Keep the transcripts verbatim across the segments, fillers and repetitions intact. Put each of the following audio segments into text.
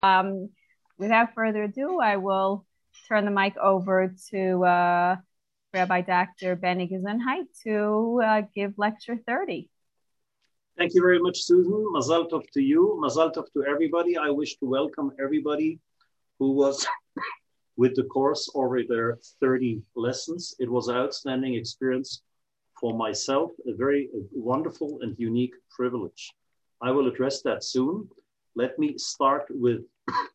Um, without further ado, I will turn the mic over to uh, Rabbi Doctor Benny Gesundheit to uh, give lecture thirty. Thank you very much, Susan. Mazal tov to you. Mazal tov to everybody. I wish to welcome everybody who was with the course over their thirty lessons. It was an outstanding experience for myself, a very wonderful and unique privilege. I will address that soon. Let me start with,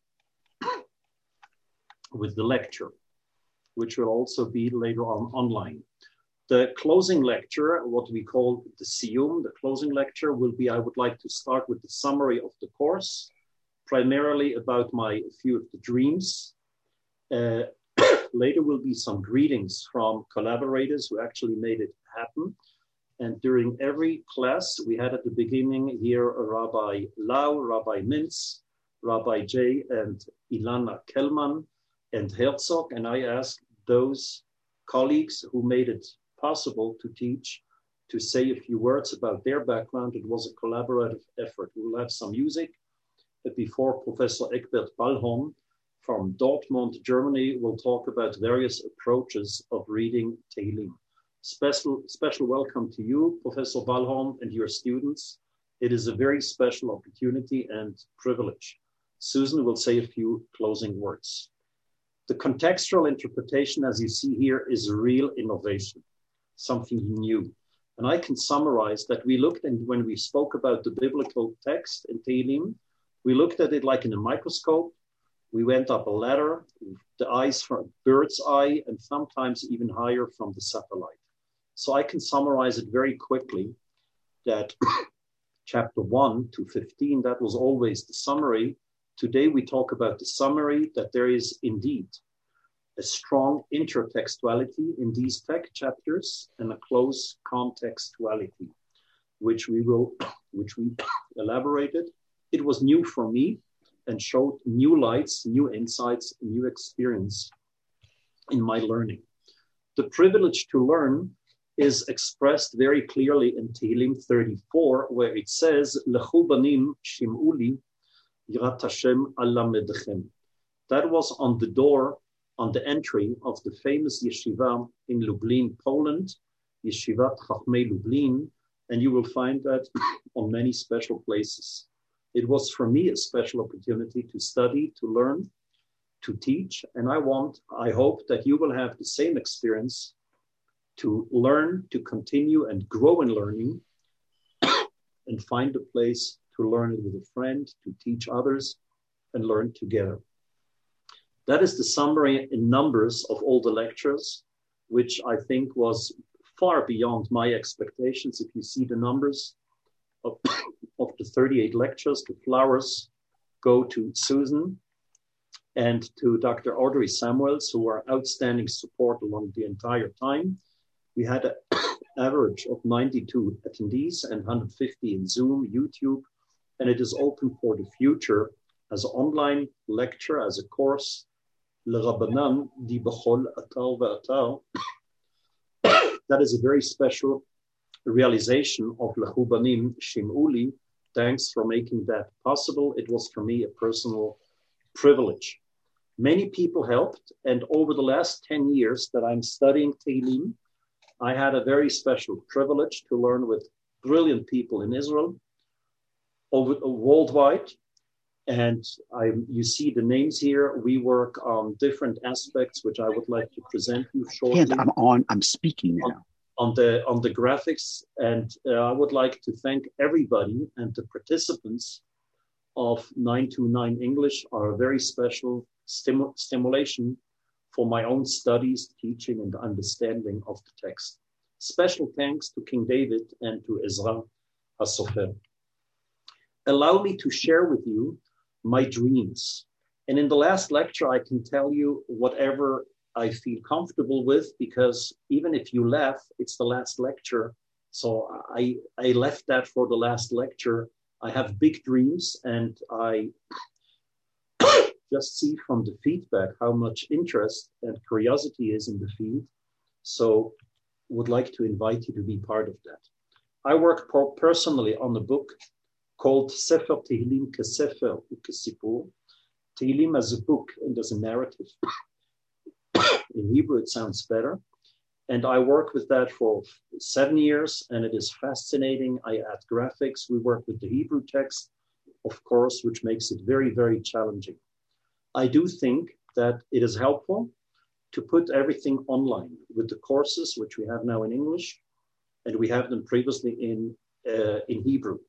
with the lecture, which will also be later on online. The closing lecture, what we call the Siyum, the closing lecture will be, I would like to start with the summary of the course, primarily about my few of the dreams. Uh, later will be some greetings from collaborators who actually made it happen. And during every class, we had at the beginning here Rabbi Lau, Rabbi Mintz, Rabbi Jay, and Ilana Kelman, and Herzog. And I asked those colleagues who made it possible to teach to say a few words about their background. It was a collaborative effort. We will have some music before Professor Egbert Ballholm from Dortmund, Germany, will talk about various approaches of reading Tehillim. Special, special welcome to you, Professor Ballholm, and your students. It is a very special opportunity and privilege. Susan will say a few closing words. The contextual interpretation, as you see here, is a real innovation, something new. And I can summarize that we looked, and when we spoke about the biblical text in Tehillim, we looked at it like in a microscope. We went up a ladder, the eyes from a bird's eye, and sometimes even higher from the satellite. So I can summarize it very quickly that chapter one to fifteen, that was always the summary. Today we talk about the summary, that there is indeed a strong intertextuality in these text chapters and a close contextuality, which we will, which we elaborated. It was new for me and showed new lights, new insights, new experience in my learning. The privilege to learn is expressed very clearly in Tehillim thirty-four, where it says, Lechu banim shim'uli yirat Hashem alamedechem. That was on the door, on the entry of the famous yeshiva in Lublin, Poland, Yeshivat Chachmei Lublin, and you will find that on many special places. It was for me a special opportunity to study, to learn, to teach, and I want, I hope that you will have the same experience to learn, to continue and grow in learning, and find a place to learn it with a friend, to teach others, and learn together. That is the summary in numbers of all the lectures, which I think was far beyond my expectations. If you see the numbers of, of the thirty-eight lectures, the flowers go to Susan and to Doctor Audrey Samuels, who are outstanding support along the entire time. We had an average of ninety-two attendees and one hundred fifty in Zoom, YouTube, and it is open for the future as an online lecture, as a course. L'Rabbanan di B'chol Atar V'Atar. That is a very special realization of Lechu banim shim'uli. Thanks for making that possible. It was for me a personal privilege. Many people helped, and over the last ten years that I'm studying Tehillim, I had a very special privilege to learn with brilliant people in Israel, over uh, worldwide. And I, you see the names here. We work on different aspects, which I would like to present you shortly. And I'm on, I'm speaking now. On, on the on the graphics. And uh, I would like to thank everybody, and the participants of nine two nine English are a very special stimu- stimulation for my own studies, teaching, and understanding of the text. Special thanks to King David and to Ezra HaSofer. Allow me to share with you my dreams. And in the last lecture, I can tell you whatever I feel comfortable with, because even if you laugh, it's the last lecture. So I, I left that for the last lecture. I have big dreams, and I just see from the feedback how much interest and curiosity is in the field. So would like to invite you to be part of that. I work personally on a book called Sefer Tehillim Kesefer Ukesipur. Tehillim as a book and as a narrative. In Hebrew, it sounds better. And I work with that for seven years, and it is fascinating. I add graphics. We work with the Hebrew text, of course, which makes it very, very challenging. I do think that it is helpful to put everything online with the courses, which we have now in English, and we have them previously in, uh, in Hebrew.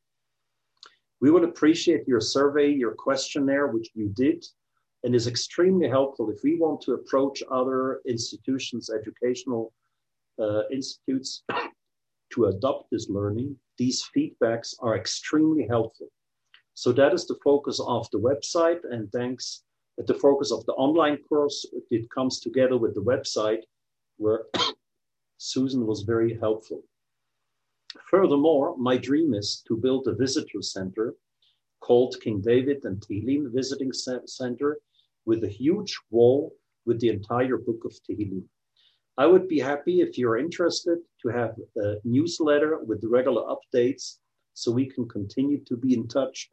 We would appreciate your survey, your questionnaire, which you did, and is extremely helpful if we want to approach other institutions, educational uh, institutes, to adopt this learning. These feedbacks are extremely helpful. So that is the focus of the website, and thanks at the focus of the online course. It comes together with the website where Susan was very helpful. Furthermore, my dream is to build a visitor center called King David and Tehillim Visiting Center with a huge wall with the entire book of Tehillim. I would be happy if you're interested to have a newsletter with the regular updates so we can continue to be in touch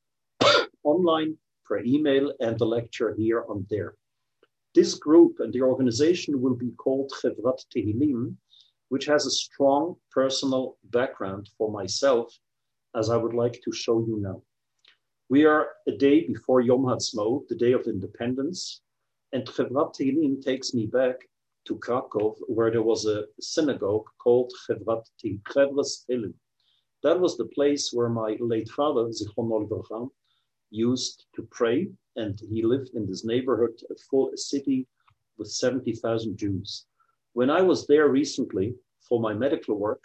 online, per email, and the lecture here and there. This group and the organization will be called Chevrat Tehillim, which has a strong personal background for myself, as I would like to show you now. We are a day before Yom Ha'atzmaut, the Day of Independence, and Chevrat Tehillim takes me back to Krakow, where there was a synagogue called Chevrat Tehillim. That was the place where my late father, Zichrono Livracha, used to pray, and he lived in this neighborhood, a full a city with seventy thousand Jews. When I was there recently for my medical work,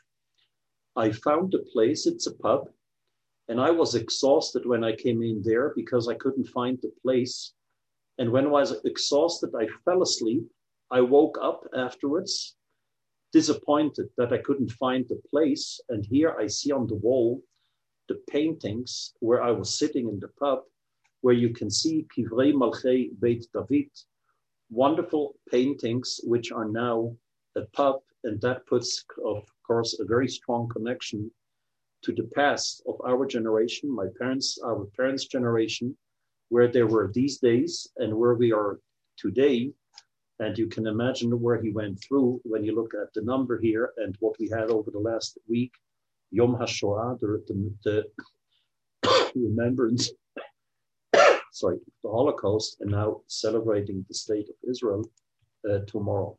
I found a place, it's a pub, and I was exhausted when I came in there because I couldn't find the place. And when I was exhausted, I fell asleep. I woke up afterwards, disappointed that I couldn't find the place. And here I see on the wall the paintings where I was sitting in the pub, where you can see Kivrei Malchei Beit David, wonderful paintings, which are now a pub. And that puts, of course, a very strong connection to the past of our generation, my parents, our parents' generation, where there were these days and where we are today. And you can imagine where he went through when you look at the number here and what we had over the last week, Yom HaShoah, the, the, the remembrance, sorry, the Holocaust, and now celebrating the state of Israel uh, tomorrow.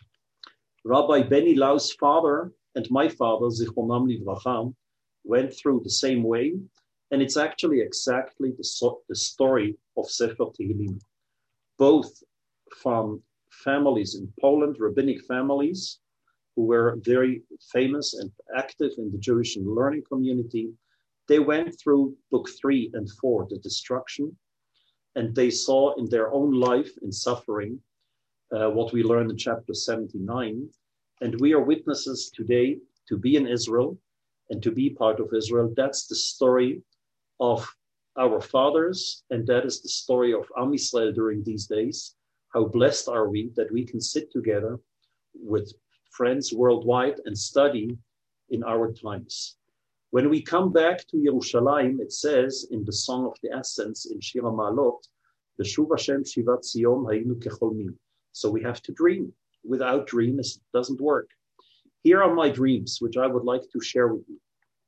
Rabbi Benny Lau's father and my father, Zichronam Livracha, went through the same way, and it's actually exactly the, so, the story of Sefer Tehillim. Both from families in Poland, rabbinic families, who were very famous and active in the Jewish and learning community. They went through book three and four, the destruction, and they saw in their own life and suffering uh, what we learned in chapter seventy-nine. And we are witnesses today to be in Israel and to be part of Israel. That's the story of our fathers, and that is the story of Am Yisrael during these days. How blessed are we that we can sit together with friends worldwide and study in our times. When we come back to Yerushalayim, it says in the Song of the Ascents in Shir HaMa'alot, B'shuv Hashem Shivat Tziyom Hayinu Kecholmim. So we have to dream. Without dreams, it doesn't work. Here are my dreams, which I would like to share with you.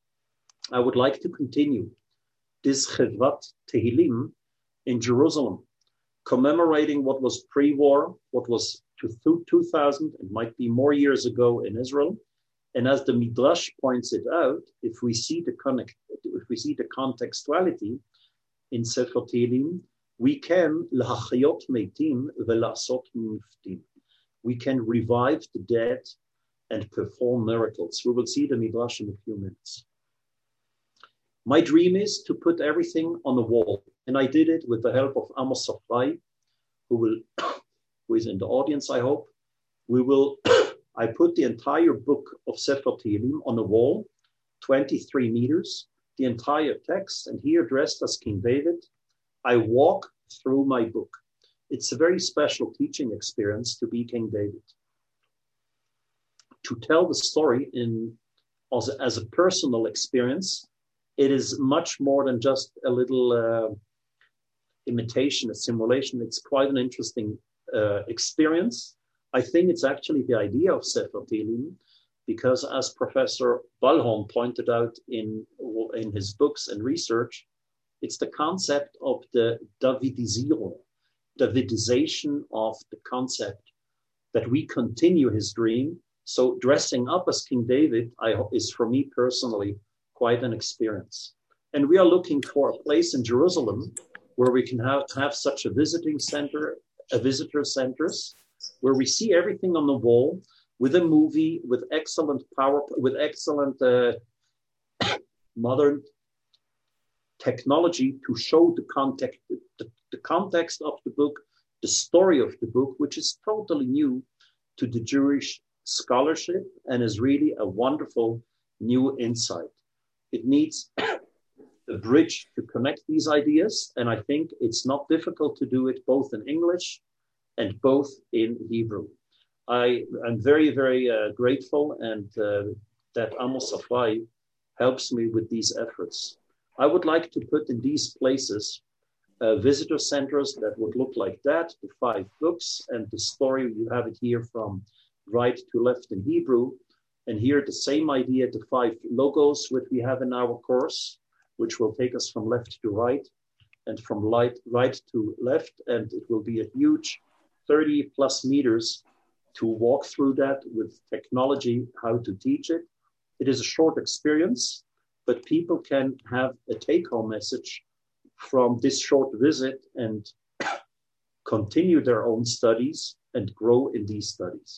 I would like to continue this Chevrat Tehillim in Jerusalem, commemorating what was pre-war, what was two thousand, it might be more years ago in Israel. And as the Midrash points it out, if we see the connect, if we see the contextuality in Sefer Tehillim, we can lahachayot meitim velasot muftim. We can revive the dead and perform miracles. We will see the Midrash in a few minutes. My dream is to put everything on the wall, and I did it with the help of Amos Safrai, who will, who is in the audience, I hope. We will. I put the entire book of Sefer Tehillim on the wall, twenty-three meters, the entire text, and here dressed as King David, I walk through my book. It's a very special teaching experience to be King David. To tell the story in as a, as a personal experience, it is much more than just a little uh, imitation, a simulation. It's quite an interesting uh, experience. I think it's actually the idea of Sefer Tehillim, because as Professor Balholm pointed out in, in his books and research, it's the concept of the Davidisierung, Davidization of the concept, that we continue his dream. So dressing up as King David I, is for me personally quite an experience. And we are looking for a place in Jerusalem where we can have, have such a visiting center, a visitor centers, where we see everything on the wall with a movie, with excellent power, with excellent uh, modern technology to show the context, the, the context of the book, the story of the book, which is totally new to the Jewish scholarship and is really a wonderful new insight. It needs a bridge to connect these ideas, and I think it's not difficult to do it both in English and both in Hebrew. I am very, very uh, grateful, and uh, that Amos Safai helps me with these efforts. I would like to put in these places uh, visitor centers that would look like that, the five books, and the story, you have it here from right to left in Hebrew. And here the same idea, the five logos which we have in our course, which will take us from left to right and from light, right to left. And it will be a huge thirty plus meters to walk through that with technology, how to teach it. It is a short experience, but people can have a take-home message from this short visit and continue their own studies and grow in these studies.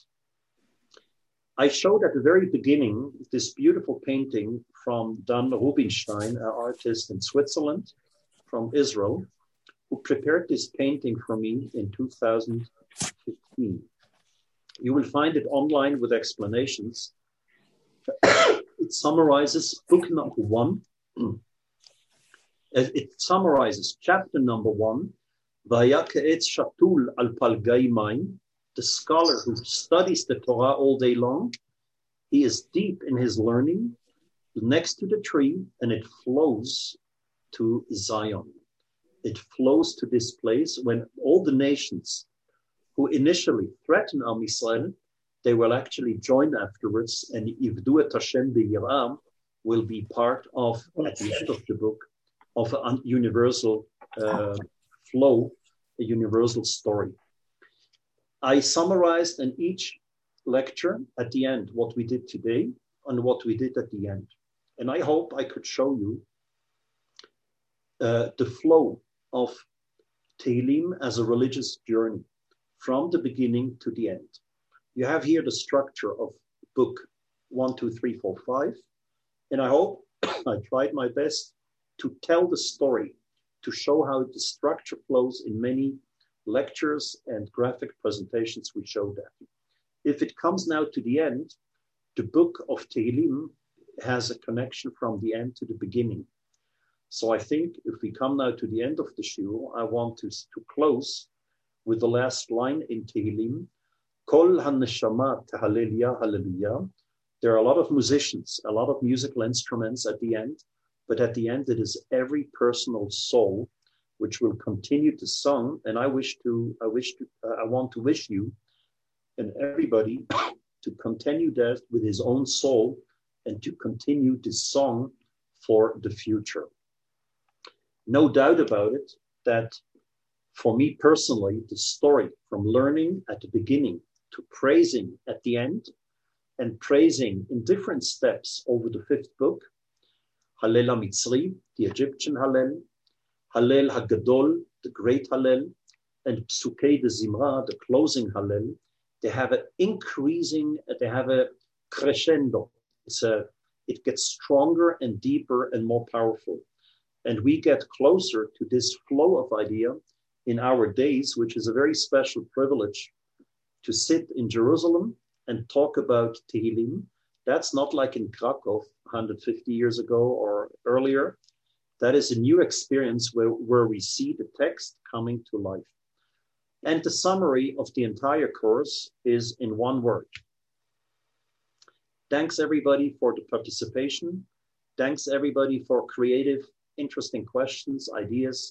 I showed at the very beginning this beautiful painting from Dan Rubinstein, an artist in Switzerland, from Israel, who prepared this painting for me in two thousand fifteen. You will find it online with explanations. It summarizes book number one. It summarizes chapter number one, Vayaka'etz Shatul al Palgai Maim, the scholar who studies the Torah all day long. He is deep in his learning, next to the tree, and it flows to Zion. It flows to this place when all the nations who initially threaten Am Yisrael, they will actually join afterwards, and Yivdu et Hashem b'yiram will be part of, at the end of the book, of a universal uh, flow, a universal story. I summarized in each lecture at the end what we did today and what we did at the end. And I hope I could show you uh, the flow of Tehillim as a religious journey from the beginning to the end. You have here the structure of book one, two, three, four, five. And I hope I tried my best to tell the story, to show how the structure flows in many lectures and graphic presentations we showed that. If it comes now to the end, the book of Tehillim has a connection from the end to the beginning. So I think if we come now to the end of the shiur, I want to, to close with the last line in Tehillim, Kol ha-neshama tahalel hallelujah. There are a lot of musicians, a lot of musical instruments at the end, but at the end it is every personal soul which will continue to sing. And I wish to, I wish to, uh, I want to wish you and everybody to continue that with his own soul and to continue this song for the future. No doubt about it that for me personally, the story from learning at the beginning to praising at the end and praising in different steps over the fifth book, Hallel HaMitzri, the Egyptian Hallel, Hallel HaGadol, the great Hallel, and Psukei de Zimra, the closing Hallel, they have an increasing, they have a crescendo. It's a, it gets stronger and deeper and more powerful. And we get closer to this flow of idea in our days, which is a very special privilege to sit in Jerusalem and talk about Tehillim. That's not like in Krakow one hundred fifty years ago or earlier. That is a new experience where, where we see the text coming to life. And the summary of the entire course is in one word. Thanks everybody for the participation. Thanks everybody for creative, interesting questions, ideas.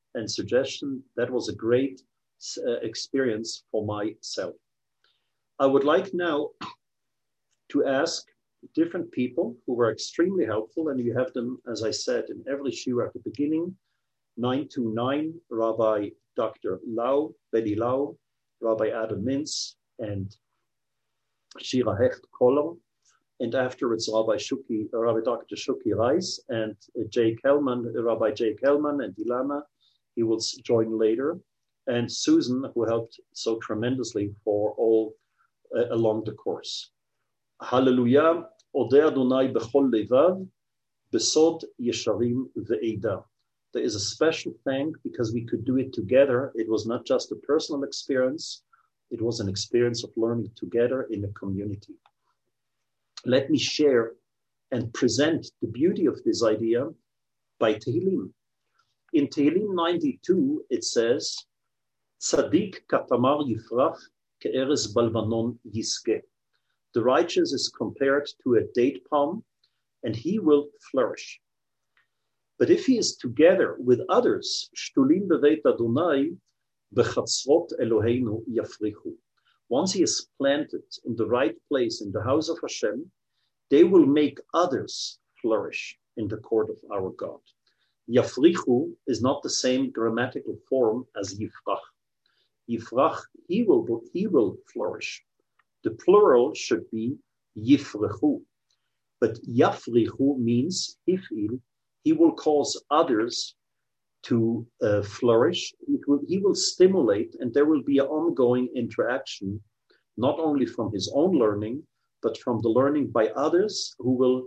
and suggestion. That was a great uh, experience for myself. I would like now to ask different people who were extremely helpful, and you have them, as I said, in every shiur at the beginning. nine two nine, Rabbi Doctor Lau, Benny Lau, Rabbi Adam Mintz, and Shira Hecht Koller, and afterwards Rabbi Shuki, Rabbi Doctor Shuki Reis, and uh, Jay Kelman, Rabbi Jay Kelman, and Ilana. He will join later, and Susan, who helped so tremendously for all uh, along the course. Hallelujah. Odeh Adonai b'chol levav, besod yesharim ve'eda. There is a special thank because we could do it together. It was not just a personal experience. It was an experience of learning together in a community. Let me share and present the beauty of this idea by Tehillim. In Tehillim ninety-two, it says, Tzadik katamar yifrach ke'eres balvanon yiske. The righteous is compared to a date palm, and he will flourish. But if he is together with others, shtulim beveit Adonai, bechatzrot Eloheinu yafrichu. Once he is planted in the right place in the house of Hashem, they will make others flourish in the court of our God. Yafrichu is not the same grammatical form as yifrach. Yifrach, he will, he will flourish. The plural should be yifrechu. But yafrichu means hifil. He will cause others to uh, flourish. It will, he will stimulate, and there will be an ongoing interaction, not only from his own learning, but from the learning by others who will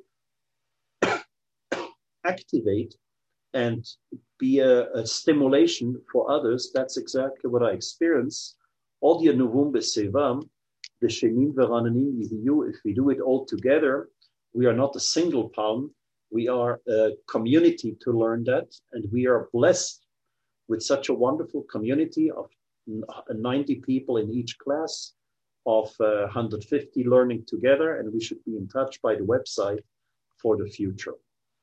activate and be a, a stimulation for others. That's exactly what I experience. If we do it all together, we are not a single palm. We are a community to learn that, and we are blessed with such a wonderful community of ninety people in each class, of uh, one hundred fifty learning together, and we should be in touch by the website for the future.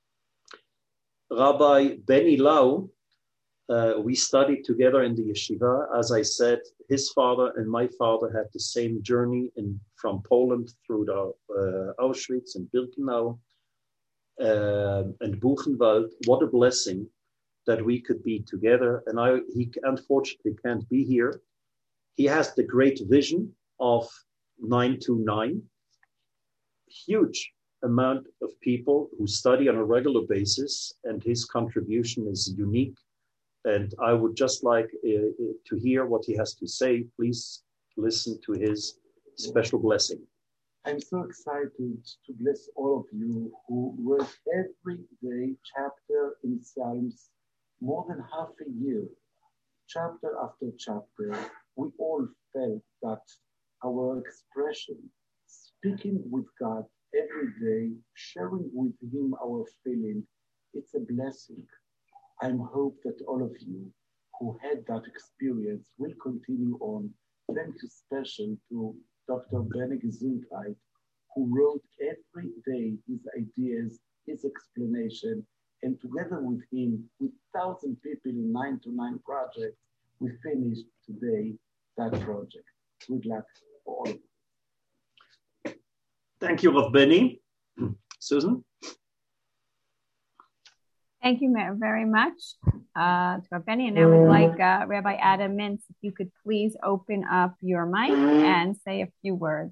Rabbi Benny Lau, uh, we studied together in the yeshiva. As I said, his father and my father had the same journey in, from Poland through the uh, Auschwitz and Birkenau uh, and Buchenwald. What a blessing that we could be together. And I, he unfortunately can't be here. He has the great vision of nine two nine, huge amount of people who study on a regular basis, and his contribution is unique. And I would just like uh, to hear what he has to say. Please listen to his special blessing. I'm so excited to bless all of you who read every day chapter in Psalms, more than half a year, chapter after chapter. We all felt that our expression, speaking with God every day, sharing with him our feeling, it's a blessing. I hope that all of you who had that experience will continue on. Thank you special to Doctor Benny Gesundheit, who wrote every day his ideas, his explanation, and together with him, with thousand people in nine to nine project, we finished today that project. Good luck for all of you. Thank you, Rav Benny. Susan? Thank you very much, uh, to Rav Benny. And now we'd like uh, Rabbi Adam Mintz, if you could please open up your mic and say a few words.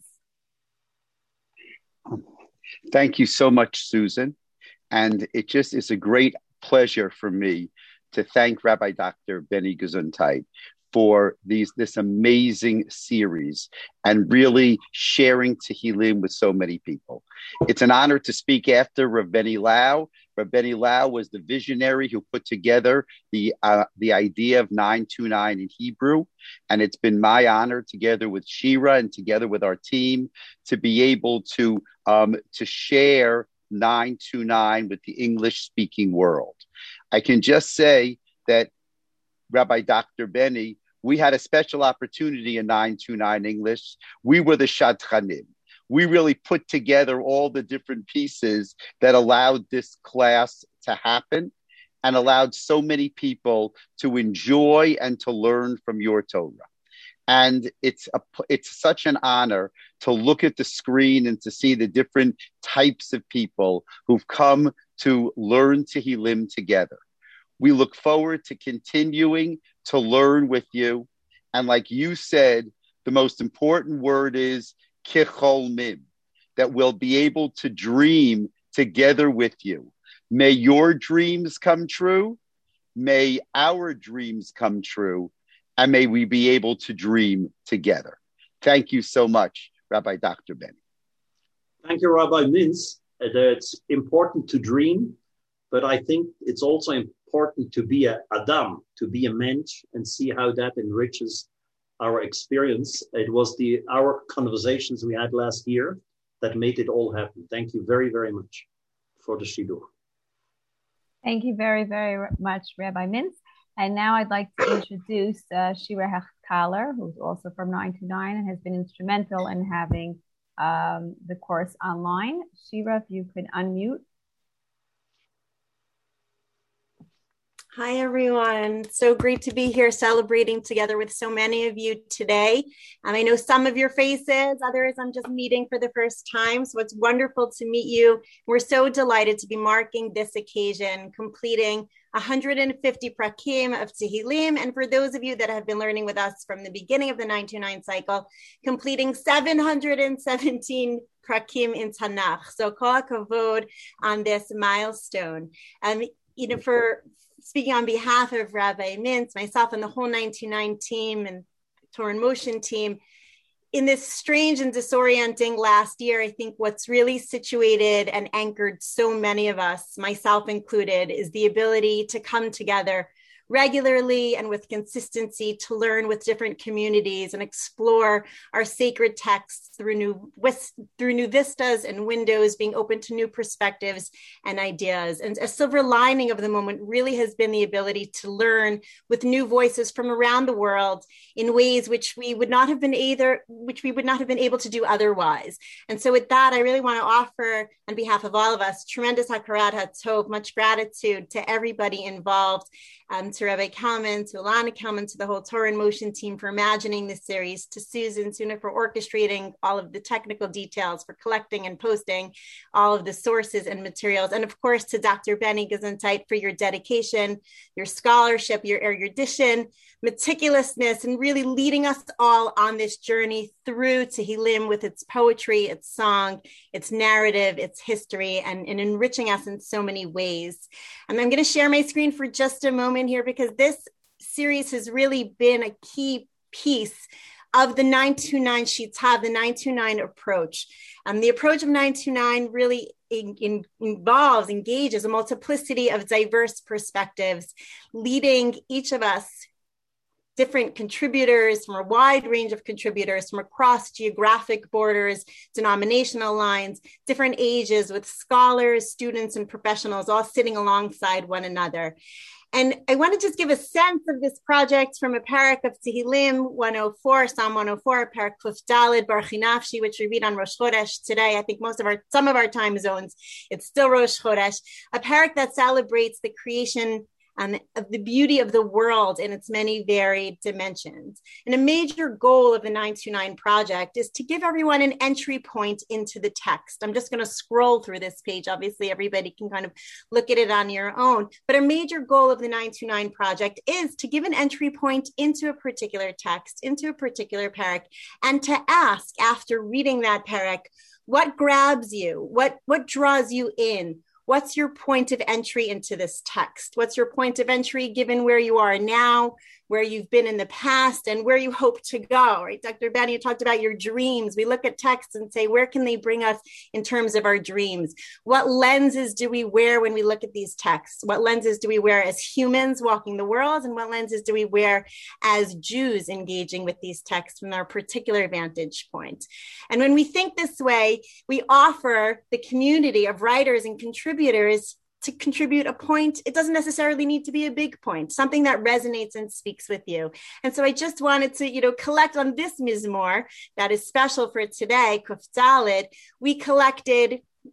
Thank you so much, Susan. And it just is a great pleasure for me to thank Rabbi Doctor Benny Gesundheit for these this amazing series and really sharing Tehillim with so many people. It's an honor to speak after Rav Benny Lau. Rav Benny Lau was the visionary who put together the uh, the idea of nine two nine in Hebrew, and it's been my honor, together with Shira and together with our team, to be able to um, to share nine two nine with the English-speaking world. I can just say that Rabbi Doctor Benny, we had a special opportunity in nine two nine English. We were the Shadchanim. We really put together all the different pieces that allowed this class to happen. and allowed so many people to enjoy and to learn from your Torah. And it's a, it's such an honor to look at the screen and to see the different types of people who've come to learn Tehillim together. We look forward to continuing to learn with you. And like you said, the most important word is kicholmim, that we'll be able to dream together with you. May your dreams come true. May our dreams come true. And may we be able to dream together. Thank you so much, Rabbi Doctor Benny. Thank you, Rabbi Mintz. It's important to dream, but I think it's also important to be a Adam, to be a mensch, and see how that enriches our experience. It was the our conversations we had last year that made it all happen. Thank you very, very much for the Shidur. Thank you very, very much, Rabbi Mintz. And now I'd like to introduce uh, Shira Hechtaler, who's also from nine two nine and has been instrumental in having um, the course online. Shira, if you could unmute. Hi, everyone. So great to be here celebrating together with so many of you today. Um, I know some of your faces, others I'm just meeting for the first time. So it's wonderful to meet you. We're so delighted to be marking this occasion, completing one hundred fifty prakim of Tehillim. And for those of you that have been learning with us from the beginning of the nine two nine cycle, completing seven hundred seventeen prakim in Tanakh. So kol hakavod on this milestone. Um, you know, for Speaking on behalf of Rabbi Mintz, myself, and the whole nine two nine team and Torah in Motion team, in this strange and disorienting last year, I think what's really situated and anchored so many of us, myself included, is the ability to come together regularly and with consistency to learn with different communities and explore our sacred texts through new through new vistas and windows, being open to new perspectives and ideas. And a silver lining of the moment really has been the ability to learn with new voices from around the world in ways which we would not have been either, which we would not have been able to do otherwise. And so with that, I really want to offer on behalf of all of us tremendous hakarat hatov, much gratitude to everybody involved. Um, to Rabbi Kalman, to Ilana Kalman, to the whole Torah in Motion team for imagining this series, to Susan Suna for orchestrating all of the technical details, for collecting and posting all of the sources and materials, and of course to Doctor Benny Gesundheit for your dedication, your scholarship, your erudition, meticulousness, and really leading us all on this journey through Tehillim with its poetry, its song, its narrative, its history, and, and enriching us in so many ways. And I'm going to share my screen for just a moment here because this series has really been a key piece of the nine two nine Shita, the nine two nine approach. Um, the approach of nine two nine really in, in, involves, engages a multiplicity of diverse perspectives, leading each of us, different contributors from a wide range of contributors from across geographic borders, denominational lines, different ages, with scholars, students, and professionals all sitting alongside one another. And I want to just give a sense of this project from a parak of Tehillim one oh four, Psalm one oh four, parak Kuf Daled, Baruch Nafshi, which we read on Rosh Chodesh today. I think most of our, some of our time zones, it's still Rosh Chodesh, a parak that celebrates the creation Um, of the beauty of the world in its many varied dimensions. And a major goal of the nine two nine project is to give everyone an entry point into the text. I'm just going to scroll through this page. Obviously, everybody can kind of look at it on your own. But a major goal of the nine two nine project is to give an entry point into a particular text, into a particular parak, and to ask after reading that parak, what grabs you? What, what draws you in? What's your point of entry into this text? What's your point of entry given where you are now, where you've been in the past, and where you hope to go, right? Doctor Benny, you talked about your dreams. We look at texts and say, where can they bring us in terms of our dreams? What lenses do we wear when we look at these texts? What lenses do we wear as humans walking the world? And what lenses do we wear as Jews engaging with these texts from our particular vantage point? And when we think this way, we offer the community of writers and contributors to contribute a point. It doesn't necessarily need to be a big point, something that resonates and speaks with you. And so I just wanted to, you know, collect on this Mizmor that is special for today, Kuf Daled. We collected you know,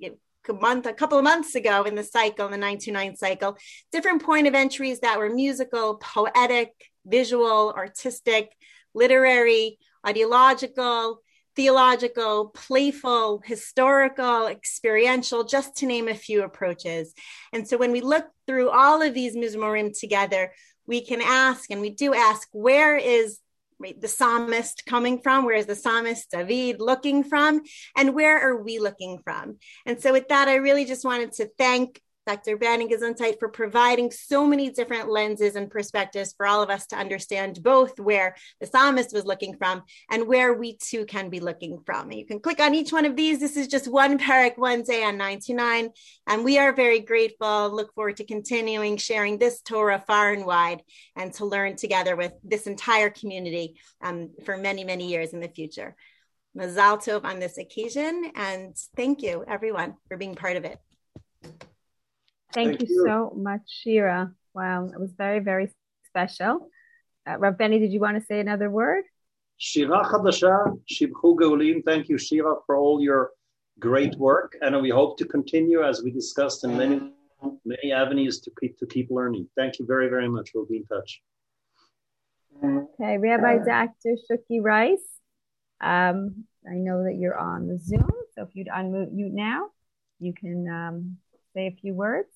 month, a couple of months ago in the cycle, in the nine two nine cycle, different point of entries that were musical, poetic, visual, artistic, literary, ideological, theological, playful, historical, experiential, just to name a few approaches. And so when we look through all of these mizmorim together, we can ask, and we do ask, where is the psalmist coming from? Where is the psalmist David looking from? And where are we looking from? And so with that, I really just wanted to thank Doctor Benny Gesundheit for providing so many different lenses and perspectives for all of us to understand both where the psalmist was looking from and where we too can be looking from. And you can click on each one of these. This is just one parak, one day on nine two nine. And we are very grateful. Look forward to continuing sharing this Torah far and wide and to learn together with this entire community um, for many, many years in the future. Mazal tov on this occasion. And thank you, everyone, for being part of it. Thank, Thank you, you so much, Shira. Wow, it was very, very special. Uh, Rav Benny, did you want to say another word? Shira Chadasha, Shibchu Geulim. Thank you, Shira, for all your great work. And we hope to continue, as we discussed, in many, many avenues to keep, to keep learning. Thank you very, very much. We'll be in touch. Okay, Rabbi Doctor Shuki Rice. Um, I know that you're on the Zoom, so if you'd unmute you now, you can um, say a few words.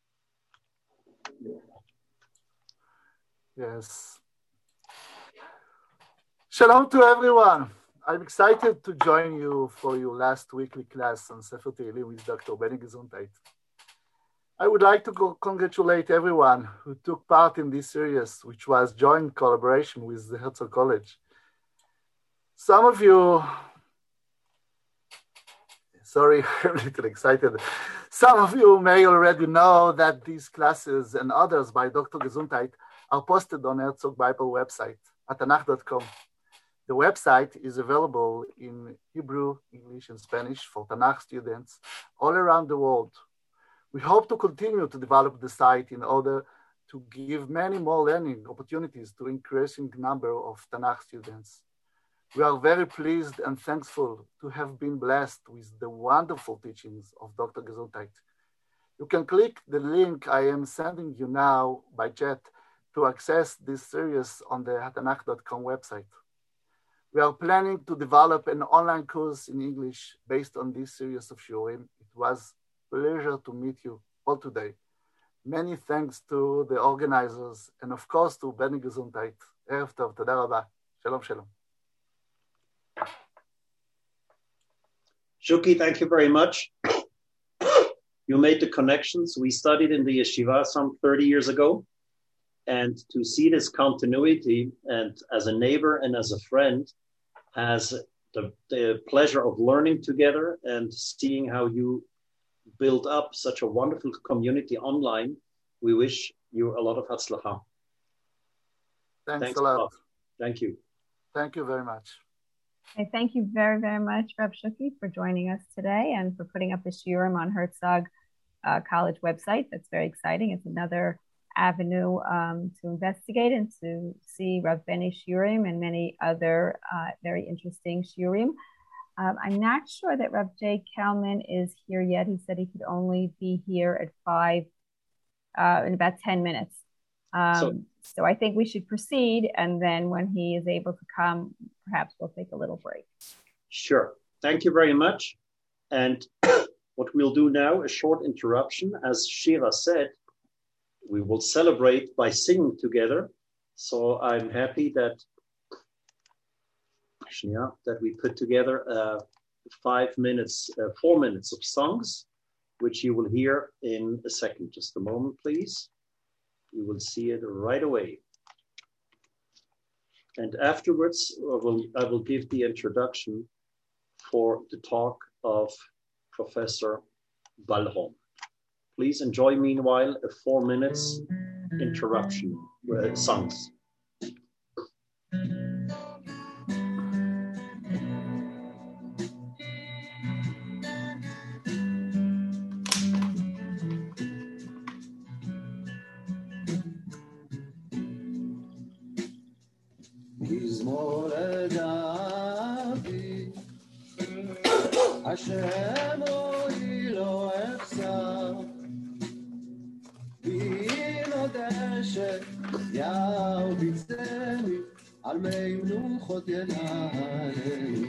Yes. Shalom to everyone. I'm excited to join you for your last weekly class on Sefer Tehillim with Doctor Benny Gesundheit. I would like to co- congratulate everyone who took part in this series, which was joint collaboration with the Herzl College. Some of you, sorry, I'm a little excited. Some of you may already know that these classes and others by Doctor Gesundheit are posted on Herzog Bible website, hatanach dot com. The website is available in Hebrew, English, and Spanish for Tanakh students all around the world. We hope to continue to develop the site in order to give many more learning opportunities to increasing number of Tanakh students. We are very pleased and thankful to have been blessed with the wonderful teachings of Doctor Gesundheit. You can click the link I am sending you now by chat to access this series on the hatanach dot com website. We are planning to develop an online course in English based on this series of shiurim. It was a pleasure to meet you all today. Many thanks to the organizers and of course to Benny Gesundheit. Erev tov, toda rabah. Shalom, shalom. Shuki, thank you very much. You made the connections. We studied in the yeshiva some thirty years ago. And to see this continuity, and as a neighbor and as a friend, as the, the pleasure of learning together and seeing how you build up such a wonderful community online, we wish you a lot of hatzlacha. Thanks, Thanks a lot. a lot. Thank you. Thank you very much. Okay, thank you very, very much, Reb Shuki, for joining us today and for putting up the shiurim on Herzog uh, College website. That's very exciting. It's another avenue um, to investigate and to see Rav Benny shiurim and many other uh, very interesting shiurim. Um, I'm not sure that Rav Jay Kalman is here yet. He said he could only be here at five uh, in about ten minutes. Um, so, so I think we should proceed, and then when he is able to come, perhaps we'll take a little break. Sure. Thank you very much. And what we'll do now, a short interruption. As Shira said, we will celebrate by singing together. So I'm happy that, yeah, that we put together uh, five minutes, uh, four minutes of songs, which you will hear in a second. Just a moment, please. You will see it right away. And afterwards, I will, I will give the introduction for the talk of Professor Balhom. Please enjoy, meanwhile, a four minutes interruption with songs. Hashem Eloheinu ירביצני על מי מנוחות ינעלני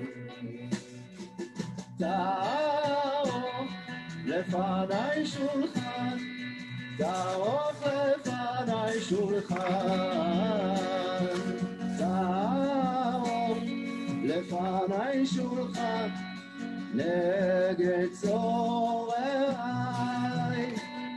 תערוך לפני שולחן תערוך לפני שולחן תערוך לפני שולחן נגד צורריי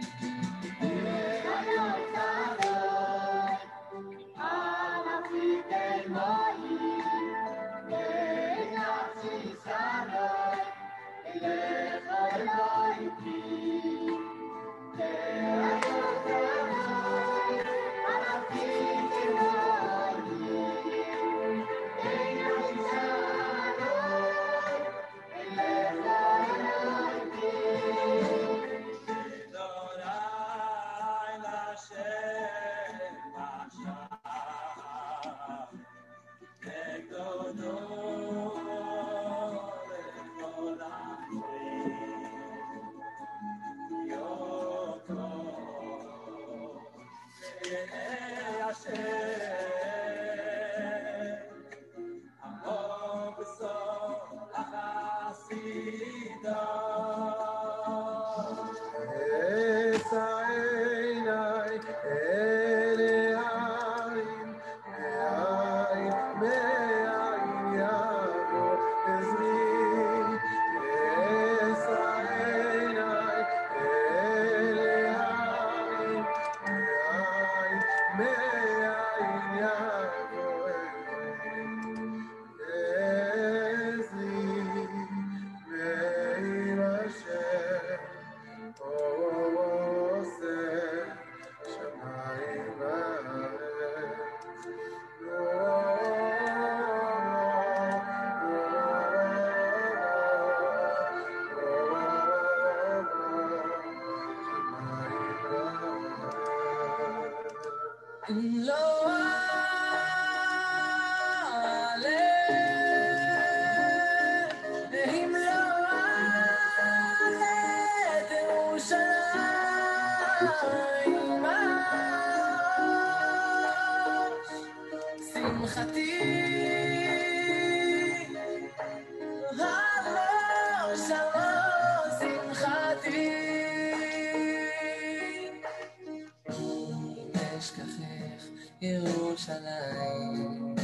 ירושלים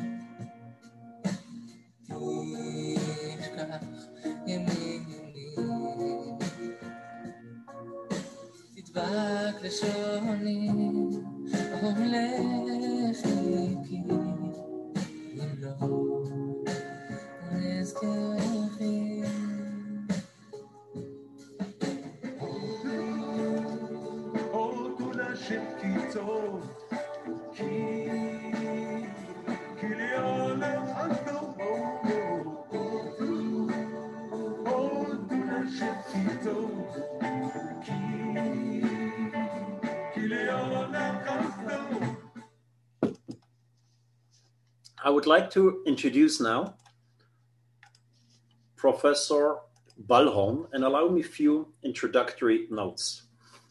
תשכח ימים ימים תדבק לשוני הולך איתי אם לא נזכרכי עוד כולה של קיצור I would like to introduce now Professor Balholm and allow me a few introductory notes.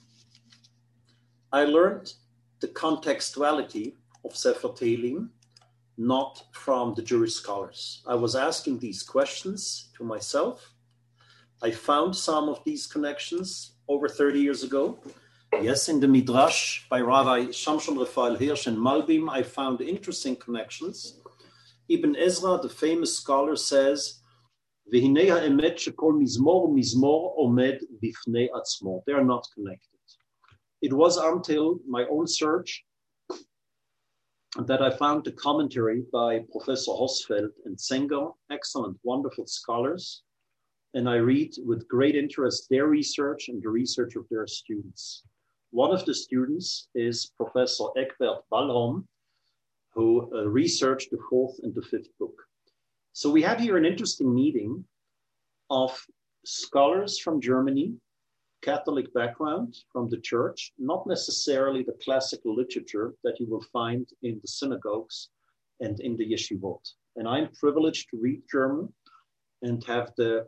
I learned the contextuality of Sefer Tehillim not from the Jewish scholars. I was asking these questions to myself. I found some of these connections over thirty years ago. Yes, in the Midrash by Rabbi Shamshon Raphael Hirsch and Malbim, I found interesting connections. Ibn Ezra, the famous scholar, says, "V'hinei ha'emet shekol mizmor mizmor omed bifnei atzmo." They are not connected. It was until my own search that I found the commentary by Professor Hosfeld and Zenger, excellent, wonderful scholars, and I read with great interest their research and the research of their students. One of the students is Professor Egbert Balholm, who uh, researched the fourth and the fifth book. So we have here an interesting meeting of scholars from Germany, Catholic background from the church, not necessarily the classical literature that you will find in the synagogues and in the yeshivot. And I'm privileged to read German and have the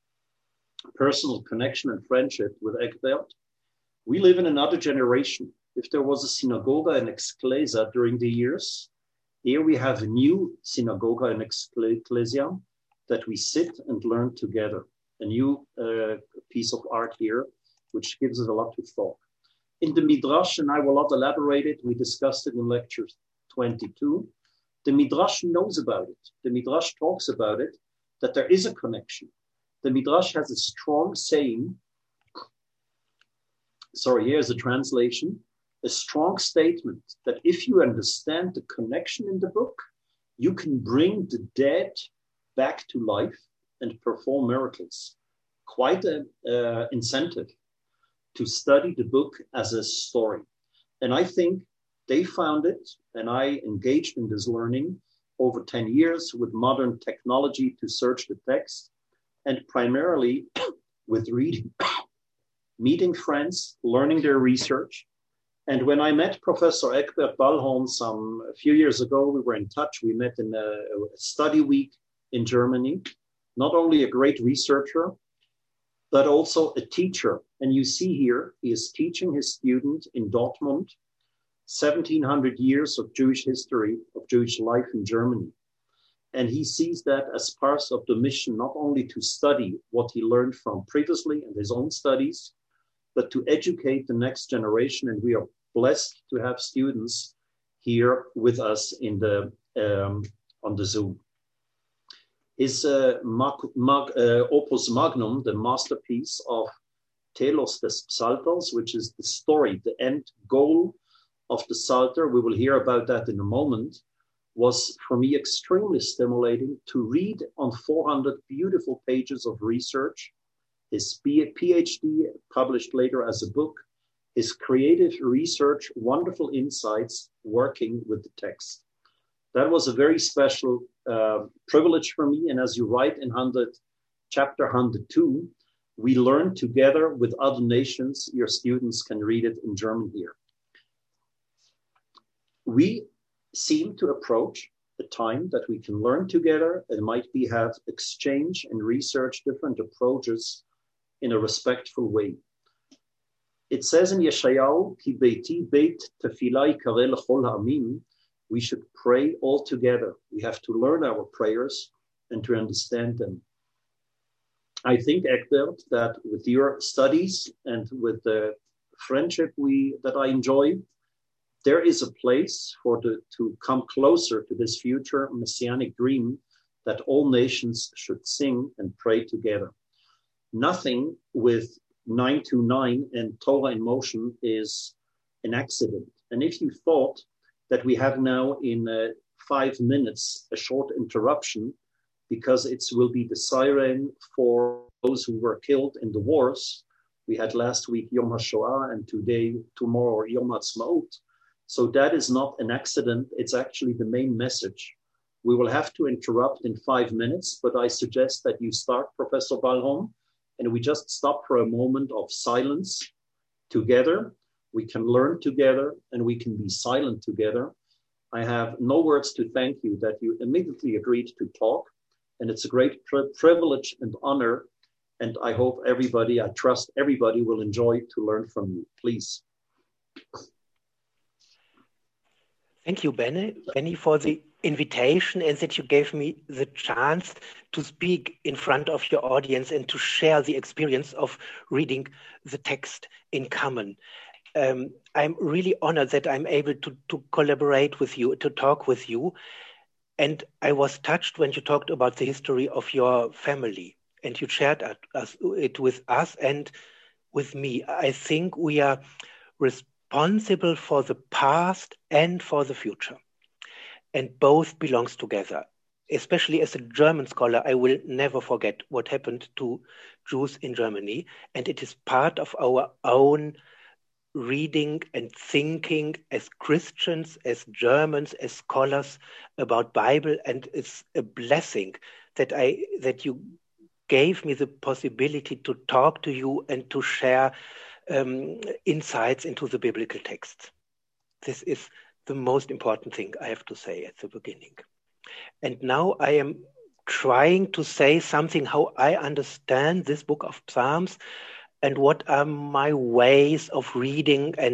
personal connection and friendship with Egbert. We live in another generation. if there was a synagogue in Ecclesia during the years, here we have a new synagogue in Ecclesia that we sit and learn together. A new uh, piece of art here, which gives us a lot to thought. In the Midrash, and I will not elaborate it, we discussed it in lecture twenty-two. The Midrash knows about it. The Midrash talks about it, that there is a connection. The Midrash has a strong saying, sorry, here's a translation, a strong statement that if you understand the connection in the book, you can bring the dead back to life and perform miracles. Quite an uh, incentive to study the book as a story. And I think they found it, and I engaged in this learning over ten years with modern technology to search the text, and primarily with reading, meeting friends, learning their research. And when I met Professor Egbert Ballholm some a few years ago, we were in touch. We met in a, a study week in Germany. Not only a great researcher, but also a teacher. And you see here, he is teaching his student in Dortmund, seventeen hundred years of Jewish history, of Jewish life in Germany. And he sees that as part of the mission, not only to study what he learned from previously in his own studies, but to educate the next generation. And we are blessed to have students here with us in the um, on the Zoom. His uh, mag, mag, uh, opus magnum, the masterpiece of Telos des Psalters, which is the story, the end goal of the Psalter, we will hear about that in a moment, was for me extremely stimulating to read on four hundred beautiful pages of research, his PhD published later as a book, his creative research, wonderful insights working with the text. That was a very special uh, privilege for me. And as you write in one hundred, chapter one hundred two, we learn together with other nations. Your students can read it in German here. We seem to approach a time that we can learn together and might be have exchange and research different approaches in a respectful way. It says in Yeshayahu, Ki beiti beit tefillah yikareh l'chol ha'amim, we should pray all together. We have to learn our prayers and to understand them. I think, Egbert, that with your studies and with the friendship we that I enjoy, there is a place for the to come closer to this future messianic dream that all nations should sing and pray together. Nothing with nine two nine and Torah in Motion is an accident. And if you thought that we have now in uh, five minutes a short interruption because it will be the siren for those who were killed in the wars. We had last week Yom HaShoah and today, tomorrow, Yom HaTzmaut. So that is not an accident. It's actually the main message. We will have to interrupt in five minutes, but I suggest that you start, Professor Ballholm, and we just stop for a moment of silence together. We can learn together and we can be silent together. I have no words to thank you that you immediately agreed to talk. And it's a great pri- privilege and honor. And I hope everybody, I trust everybody will enjoy to learn from you. Please. Thank you, Benny, Benny, for the invitation and that you gave me the chance to speak in front of your audience and to share the experience of reading the text in common. Um, I'm really honored that I'm able to, to collaborate with you, to talk with you. And I was touched when you talked about the history of your family and you shared it with us and with me. I think we are responsible for the past and for the future. And both belongs together. Especially as a German scholar, I will never forget what happened to Jews in Germany. And it is part of our own reading and thinking as Christians, as Germans, as scholars about Bible. And it's a blessing that I that you gave me the possibility to talk to you and to share um, insights into the biblical texts. This is the most important thing I have to say at the beginning. And now I am trying to say something how I understand this book of Psalms and what are my ways of reading and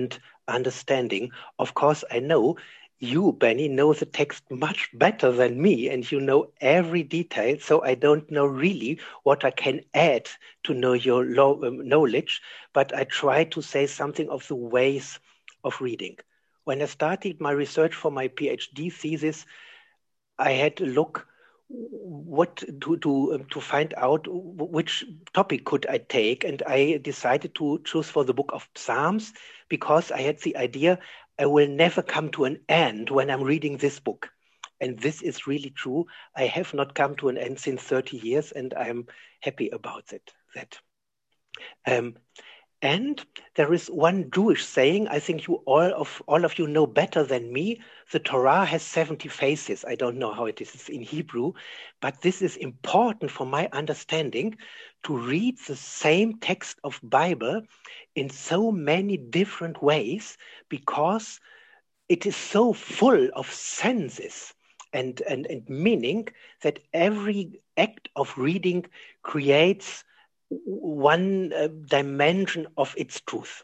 understanding. Of course, I know you, Benny, know the text much better than me, and you know every detail, so I don't know really what I can add to know your lo- um, knowledge, but I try to say something of the ways of reading. When I started my research for my PhD thesis, I had to look what to to um, to find out which topic could I take, and I decided to choose for the book of Psalms because I had the idea I will never come to an end when I'm reading this book. And this is really true. I have not come to an end since thirty years, and I'm happy about it. That. Um, and there is one Jewish saying, I think you all of all of you know better than me. The Torah has seventy faces. I don't know how it is in Hebrew, but this is important for my understanding, to read the same text of Bible in so many different ways, because it is so full of senses and, and, and meaning that every act of reading creates one uh, dimension of its truth.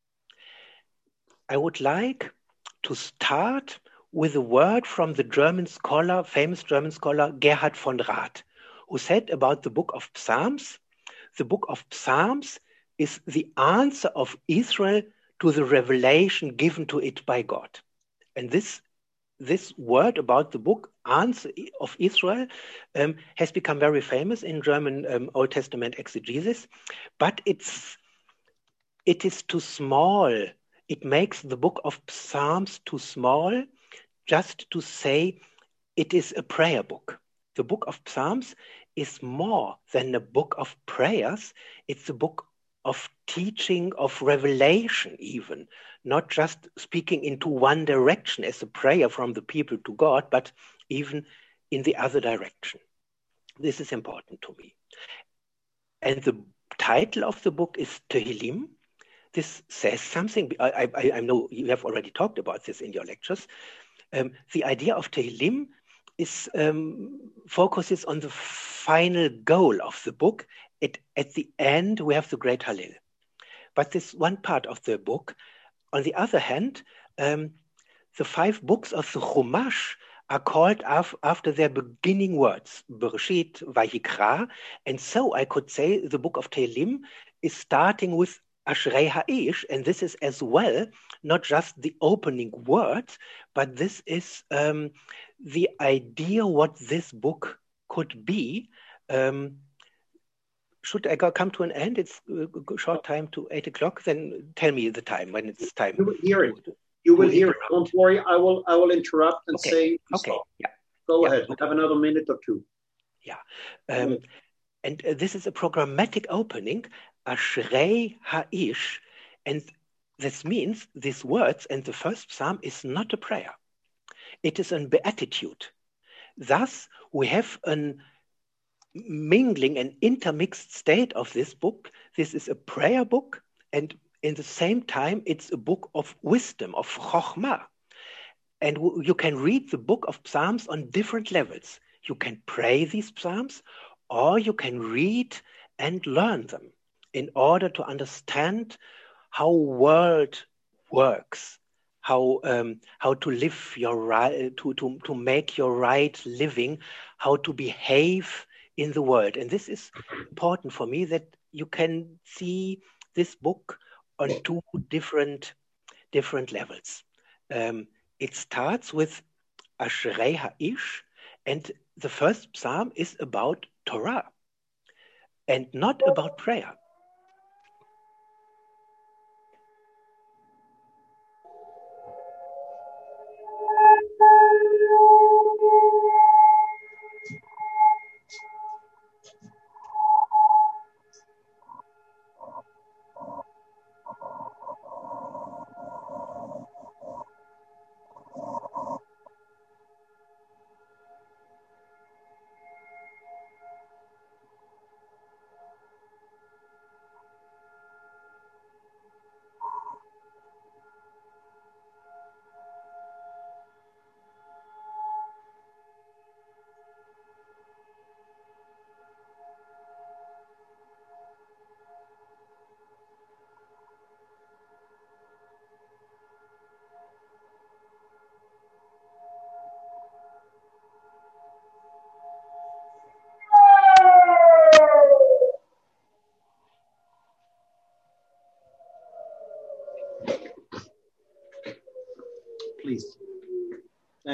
I would like to start with a word from the German scholar, famous German scholar Gerhard von Rath, who said about the book of Psalms, the book of Psalms is the answer of Israel to the revelation given to it by God. And this This word about the book, Answer of Israel, um, has become very famous in German um, Old Testament exegesis, but it's it is too small. It makes the book of Psalms too small just to say it is a prayer book. The book of Psalms is more than a book of prayers. It's a book of teaching, of revelation even, not just speaking into one direction as a prayer from the people to God, but even in the other direction. This is important to me. And the title of the book is Tehillim. This says something. I, I, I know you have already talked about this in your lectures. Um, the idea of Tehillim is um, focuses on the final goal of the book. It, at the end, we have the great Hallel. But this one part of the book, on the other hand, um, the five books of the Chumash are called af- after their beginning words, Bereshit, Vayikra, and so I could say the book of Tehillim is starting with Ashrei Ha'ish, and this is as well not just the opening words, but this is um, the idea what this book could be. Um, should I go, come to an end? It's a short time to eight o'clock. Then tell me the time when it's time. You will hear it. You will hear it. Don't worry. I will. I will interrupt and okay. say. Okay. Stop. Yeah. Go yeah. ahead. Okay. Have another minute or two. Yeah. Um, and uh, this is a programmatic opening. Ashrei Ha'ish, and this means these words and the first psalm is not a prayer. It is a beatitude. Thus, we have an mingling and intermixed state of this book. This is a prayer book, and in the same time, it's a book of wisdom, of chokhmah. And w- you can read the book of Psalms on different levels. You can pray these Psalms, or you can read and learn them in order to understand how world works, how um, how to live your right, to, to, to make your right living, how to behave in the world. And this is important for me, that you can see this book on two different different levels. Um, it starts with Ashrei Ha'ish, and the first psalm is about Torah and not about prayer.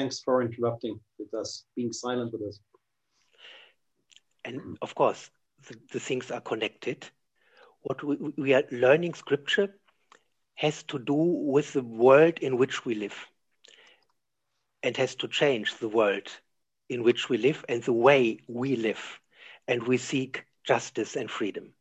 thanks for interrupting with us, being silent with us. And of course, the, the things are connected. What we, we are learning scripture has to do with the world in which we live, and has to change the world in which we live and the way we live, and we seek justice and freedom.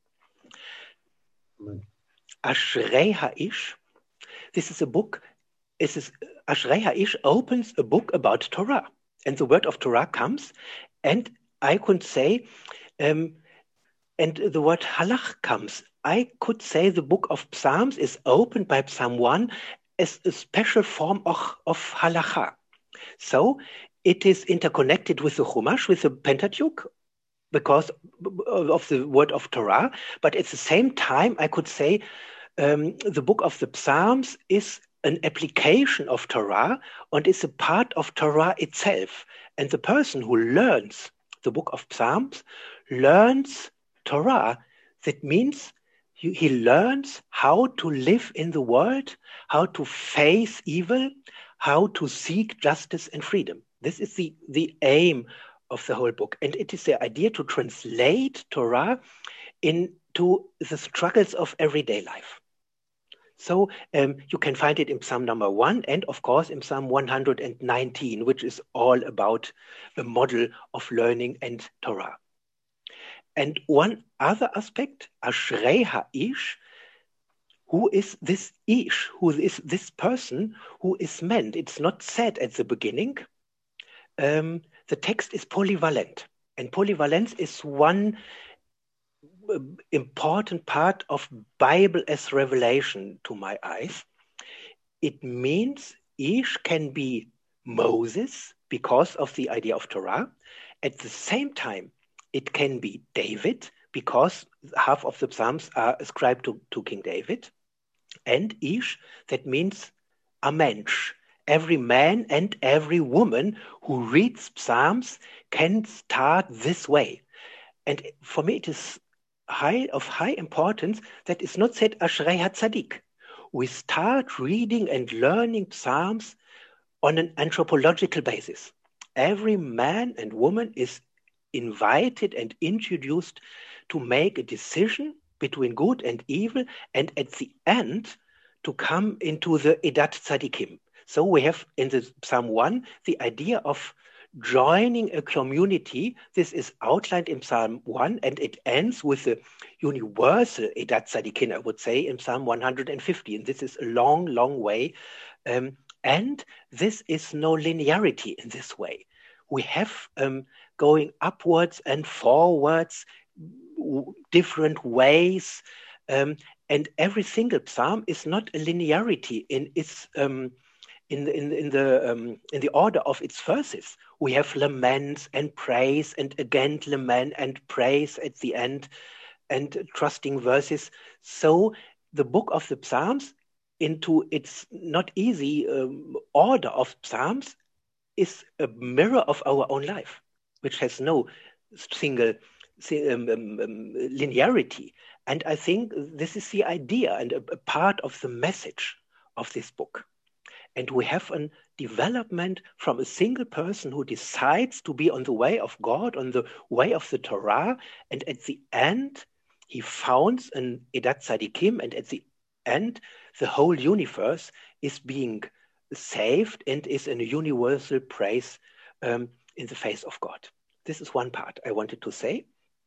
Amen. Ashrei Ha'ish, this is a book, this is, Ashrei Ha'ish opens a book about Torah, and the word of Torah comes, and I could say, um, and the word halach comes. I could say the book of Psalms is opened by Psalm one as a special form of, of halacha. So it is interconnected with the Chumash, with the Pentateuch, because of the word of Torah. But at the same time, I could say um, the book of the Psalms is an application of Torah and is a part of Torah itself. And the person who learns the book of Psalms learns Torah. That means he learns how to live in the world, how to face evil, how to seek justice and freedom. This is the, the aim of the whole book. And it is the idea to translate Torah into the struggles of everyday life. So um, you can find it in Psalm number one, and of course in Psalm one hundred nineteen, which is all about a model of learning and Torah. And one other aspect, Ashrei Ha'ish, who is this Ish, who is this person who is meant? It's not said at the beginning. Um, the text is polyvalent, and polyvalence is one uh, important part of Bible as revelation to my eyes. It means Ish can be Moses because of the idea of Torah. At the same time, it can be David because half of the Psalms are ascribed to, to King David. And Ish, that means a mensch. Every man and every woman who reads Psalms can start this way. And for me, it is high of high importance that it's not said Ashrei HaTzadik. We start reading and learning Psalms on an anthropological basis. Every man and woman is invited and introduced to make a decision between good and evil, and at the end to come into the Edat Tzadikim. So we have in the Psalm one the idea of joining a community. This is outlined in Psalm one, and it ends with the universal Edat Tzadikim, I would say, in Psalm one hundred fifty. And this is a long, long way. Um, and this is no linearity in this way. We have um, going upwards and forwards, w- different ways, um, and every single psalm is not a linearity in its um, in the in, in the um, in the order of its verses. We have laments and praise, and again lament and praise at the end, and trusting verses. So the book of the Psalms, into its not easy um, order of psalms, is a mirror of our own life, which has no single um, um, um, linearity. And I think this is the idea and a, a part of the message of this book. And we have a development from a single person who decides to be on the way of God, on the way of the Torah, and at the end, he founds an Edat Tzadikim, and at the end, the whole universe is being saved and is in a universal praise um, in the face of God. This is one part I wanted to say.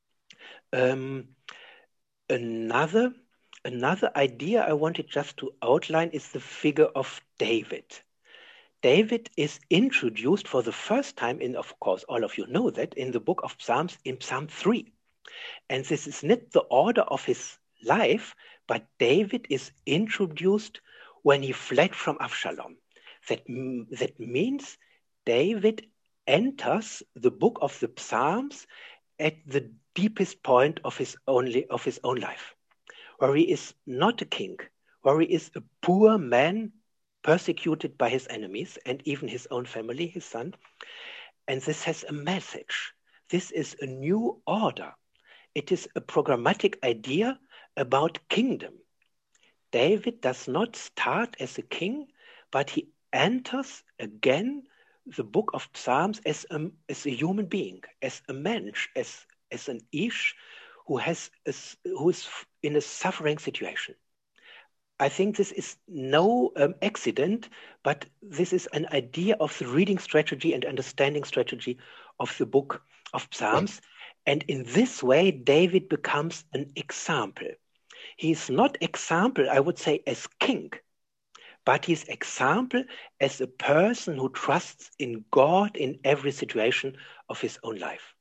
Um, another, another idea I wanted just to outline is the figure of David. David is introduced for the first time in, of course, all of you know that, in the book of Psalms, in Psalm three. And this is not the order of his life, but David is introduced when he fled from Absalom. That, that means David enters the book of the Psalms at the deepest point of his own, of his own life, where he is not a king, where he is a poor man persecuted by his enemies and even his own family, his son. And this has a message. This is a new order. It is a programmatic idea about kingdom. David does not start as a king, but he enters again the book of Psalms as a, as a human being, as a mensch, as, as an ish who, has a, who is in a suffering situation. I think this is no um, accident, but this is an idea of the reading strategy and understanding strategy of the book of Psalms. And in this way, David becomes an example. He is not example, I would say, as king, but he's example as a person who trusts in God in every situation of his own life.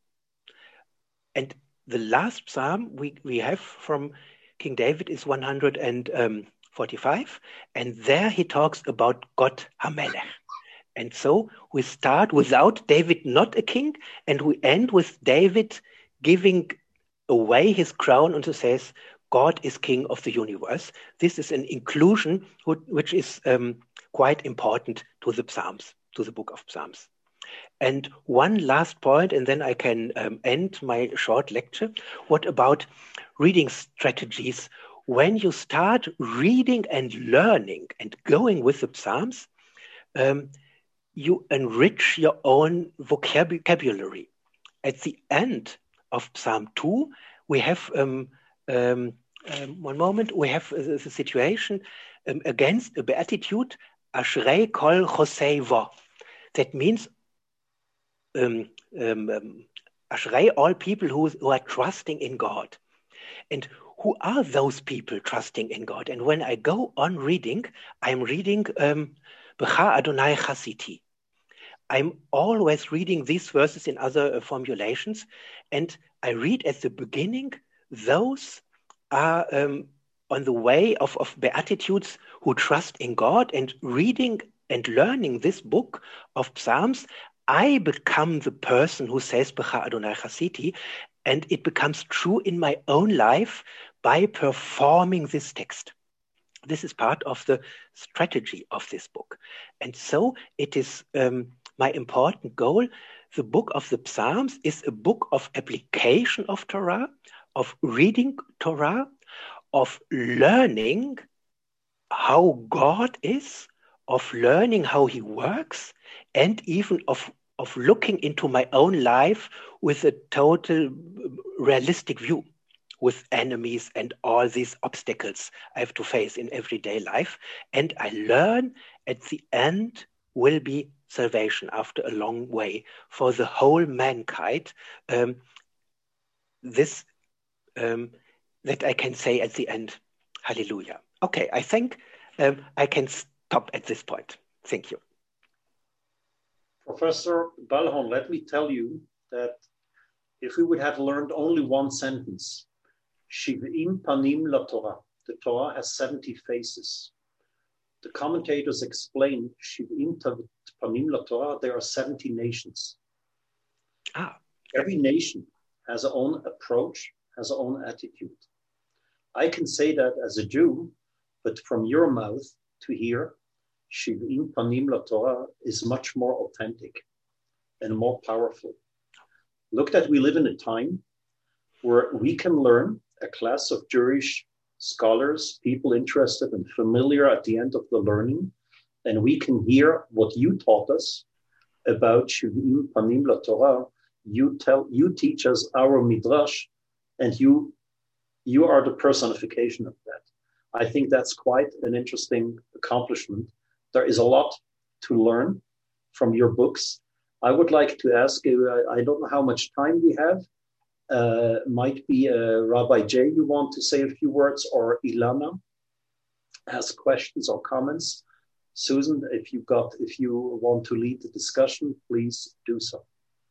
And the last psalm we, we have from King David is one hundred forty-five, and there he talks about God HaMelech. And so we start without David not a king, and we end with David giving away his crown and says, God is king of the universe. This is an inclusion which is um, quite important to the Psalms, to the book of Psalms. And one last point, and then I can um, end my short lecture. What about reading strategies? When you start reading and learning and going with the Psalms, um, you enrich your own vocabulary. At the end of Psalm two, we have, um, um, um, one moment, we have uh, the situation um, against a beatitude, Ashrei kol chosei vo. That means, um, um, um, Ashrei, all people who, who are trusting in God. And who are those people trusting in God? And when I go on reading, I'm reading um, B'cha Adonai Chasiti. I'm always reading these verses in other uh, formulations, and I read at the beginning, those are um, on the way of, of Beatitudes who trust in God, and reading and learning this book of Psalms, I become the person who says B'cha Adonai Chasiti, and it becomes true in my own life by performing this text. This is part of the strategy of this book. And so it is um, my important goal. The book of the Psalms is a book of application of Torah, of reading Torah, of learning how God is, of learning how he works, and even of, of looking into my own life with a total realistic view, with enemies and all these obstacles I have to face in everyday life. And I learn at the end will be salvation after a long way for the whole mankind. Um, this, um, that I can say at the end, hallelujah. Okay, I think um, I can stop at this point. Thank you. Professor Balhon, let me tell you that if we would have learned only one sentence, Shiv'im panim la Torah, the Torah has seventy faces. The commentators explain Shiv'im panim la Torah, there are seventy nations. Ah. Every nation has its own approach, has its own attitude. I can say that as a Jew, but from your mouth to hear, Shiv'im panim la Torah is much more authentic and more powerful. Look that we live in a time where we can learn, a class of Jewish scholars, people interested and familiar at the end of the learning, and we can hear what you taught us about Shiv'im panim la Torah. You tell, you teach us our midrash, and you, you are the personification of that. I think that's quite an interesting accomplishment. There is a lot to learn from your books. I would like to ask you, I, I don't know how much time we have. Uh, might be uh, Rabbi Jay, you want to say a few words, or Ilana has questions or comments. Susan, if you got, if you want to lead the discussion, please do so.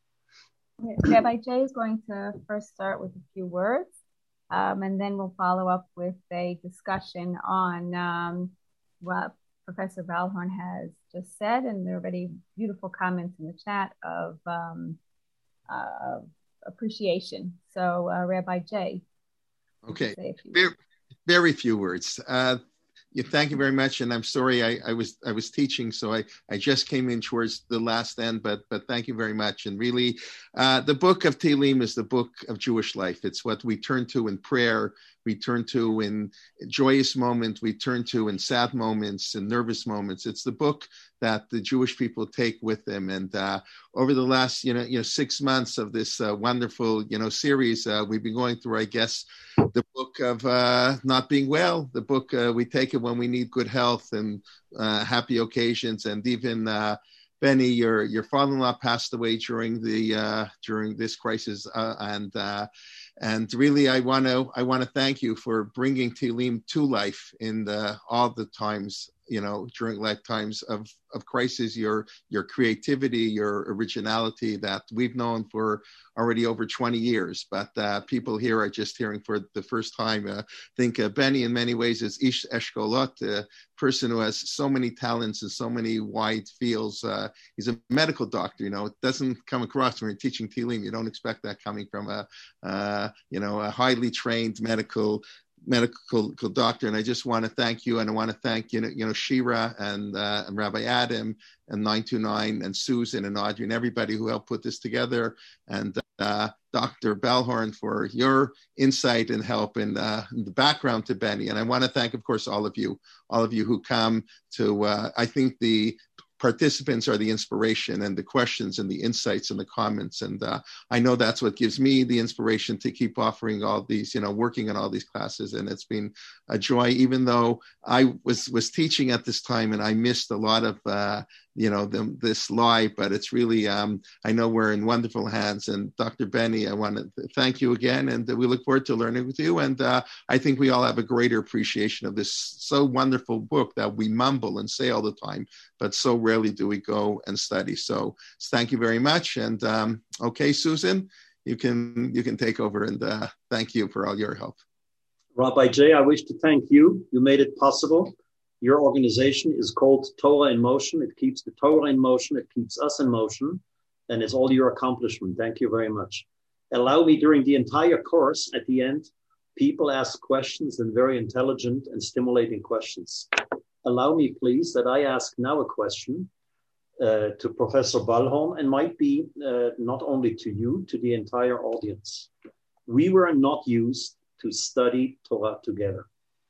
Rabbi Jay is going to first start with a few words, um, and then we'll follow up with a discussion on um, what Professor Balhorn has just said, and there are already beautiful comments in the chat of um, uh, appreciation. So, uh, Rabbi Jay. Okay, very, very few words. Uh, yeah, thank you very much, and I'm sorry I, I was I was teaching, so I, I just came in towards the last end, but but thank you very much. And really, uh, the book of Tehillim is the book of Jewish life. It's what we turn to in prayer we turn to in joyous moments, we turn to in sad moments and nervous moments. It's the book that the Jewish people take with them. And uh, over the last, you know, you know, six months of this uh, wonderful, you know, series, uh, we've been going through, I guess, the book of uh, not being well. The book uh, we take it when we need good health and uh, happy occasions, and even. Uh, Benny, your your father-in-law passed away during the uh, during this crisis, uh, and uh, and really, I want to I want to thank you for bringing Tehillim to life in the, all the times, you know, during lifetimes of of crisis. Your your creativity, your originality that we've known for already over twenty years, but uh, people here are just hearing for the first time. Uh, I think uh, Benny, in many ways, is Ish Eshkolot, a person who has so many talents and so many wide fields. Uh, he's a medical doctor. You know, it doesn't come across when you're teaching Tehillim. You don't expect that coming from a, uh, you know, a highly trained medical medical doctor. And I just want to thank you, and I want to thank you know, you know Shira and, uh, and Rabbi Adam and nine two nine and Susan and Audrey and everybody who helped put this together, and uh, Doctor Bellhorn for your insight and help in, uh, in the background to Benny. And I want to thank, of course, all of you, all of you who come to. Uh, I think the participants are the inspiration, and the questions and the insights and the comments. And uh, I know that's what gives me the inspiration to keep offering all these, you know, working on all these classes. And it's been a joy, even though I was, was teaching at this time and I missed a lot of, uh, you know, the, this live, but it's really, um, I know we're in wonderful hands. And Doctor Benny, I want to thank you again. And we look forward to learning with you. And uh, I think we all have a greater appreciation of this so wonderful book that we mumble and say all the time, but so rarely do we go and study. So thank you very much. And um, okay, Susan, you can, you can take over, and uh, thank you for all your help. Rabbi Jay, I wish to thank you. You made it possible. Your organization is called Torah in Motion. It keeps the Torah in motion. It keeps us in motion. And it's all your accomplishment. Thank you very much. Allow me, during the entire course, at the end, people ask questions, and very intelligent and stimulating questions. Allow me, please, that I ask now a question uh, to Professor Bellhorn, and might be uh, not only to you, to the entire audience. We were not used to study Torah together.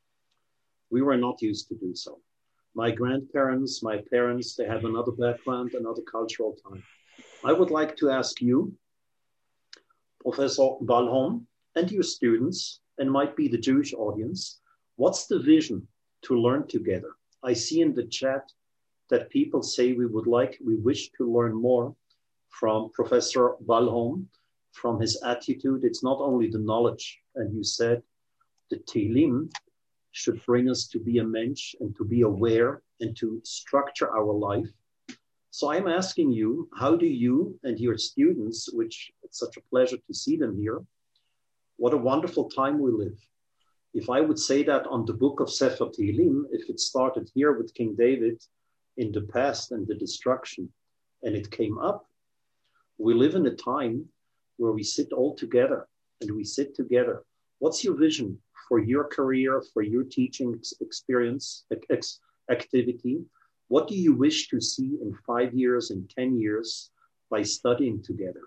We were not used to do so. My grandparents, my parents, they have another background, another cultural time. I would like to ask you, Professor Bellhorn, and your students, and might be the Jewish audience, what's the vision to learn together? I see in the chat that people say we would like, we wish to learn more from Professor Bellhorn, from his attitude. It's not only the knowledge, and you said the Tehillim should bring us to be a mensch and to be aware and to structure our life. So I'm asking you, how do you and your students, which it's such a pleasure to see them here, what a wonderful time we live. If I would say that on the book of Sefer Tehillim, if it started here with King David in the past and the destruction, and it came up, we live in a time where we sit all together and we sit together. What's your vision for your career, for your teaching experience, ex- activity? What do you wish to see in five years, in ten years by studying together?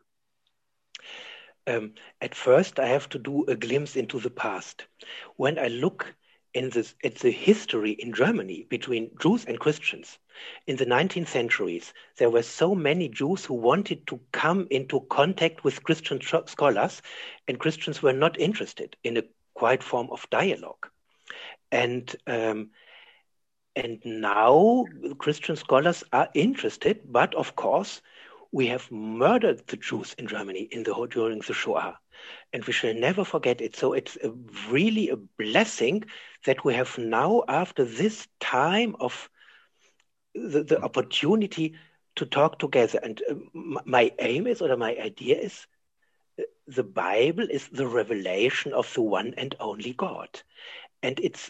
Um, at first, I have to do a glimpse into the past. When I look in this, at the history in Germany between Jews and Christians, in the nineteenth centuries, there were so many Jews who wanted to come into contact with Christian scholars, and Christians were not interested in a quiet form of dialogue. And um, and now Christian scholars are interested, but of course, we have murdered the Jews in Germany in the during the Shoah, and we shall never forget it. So it's a, really a blessing that we have now, after this time of the, the opportunity to talk together. And uh, my aim is, or my idea is, the Bible is the revelation of the one and only God. And it's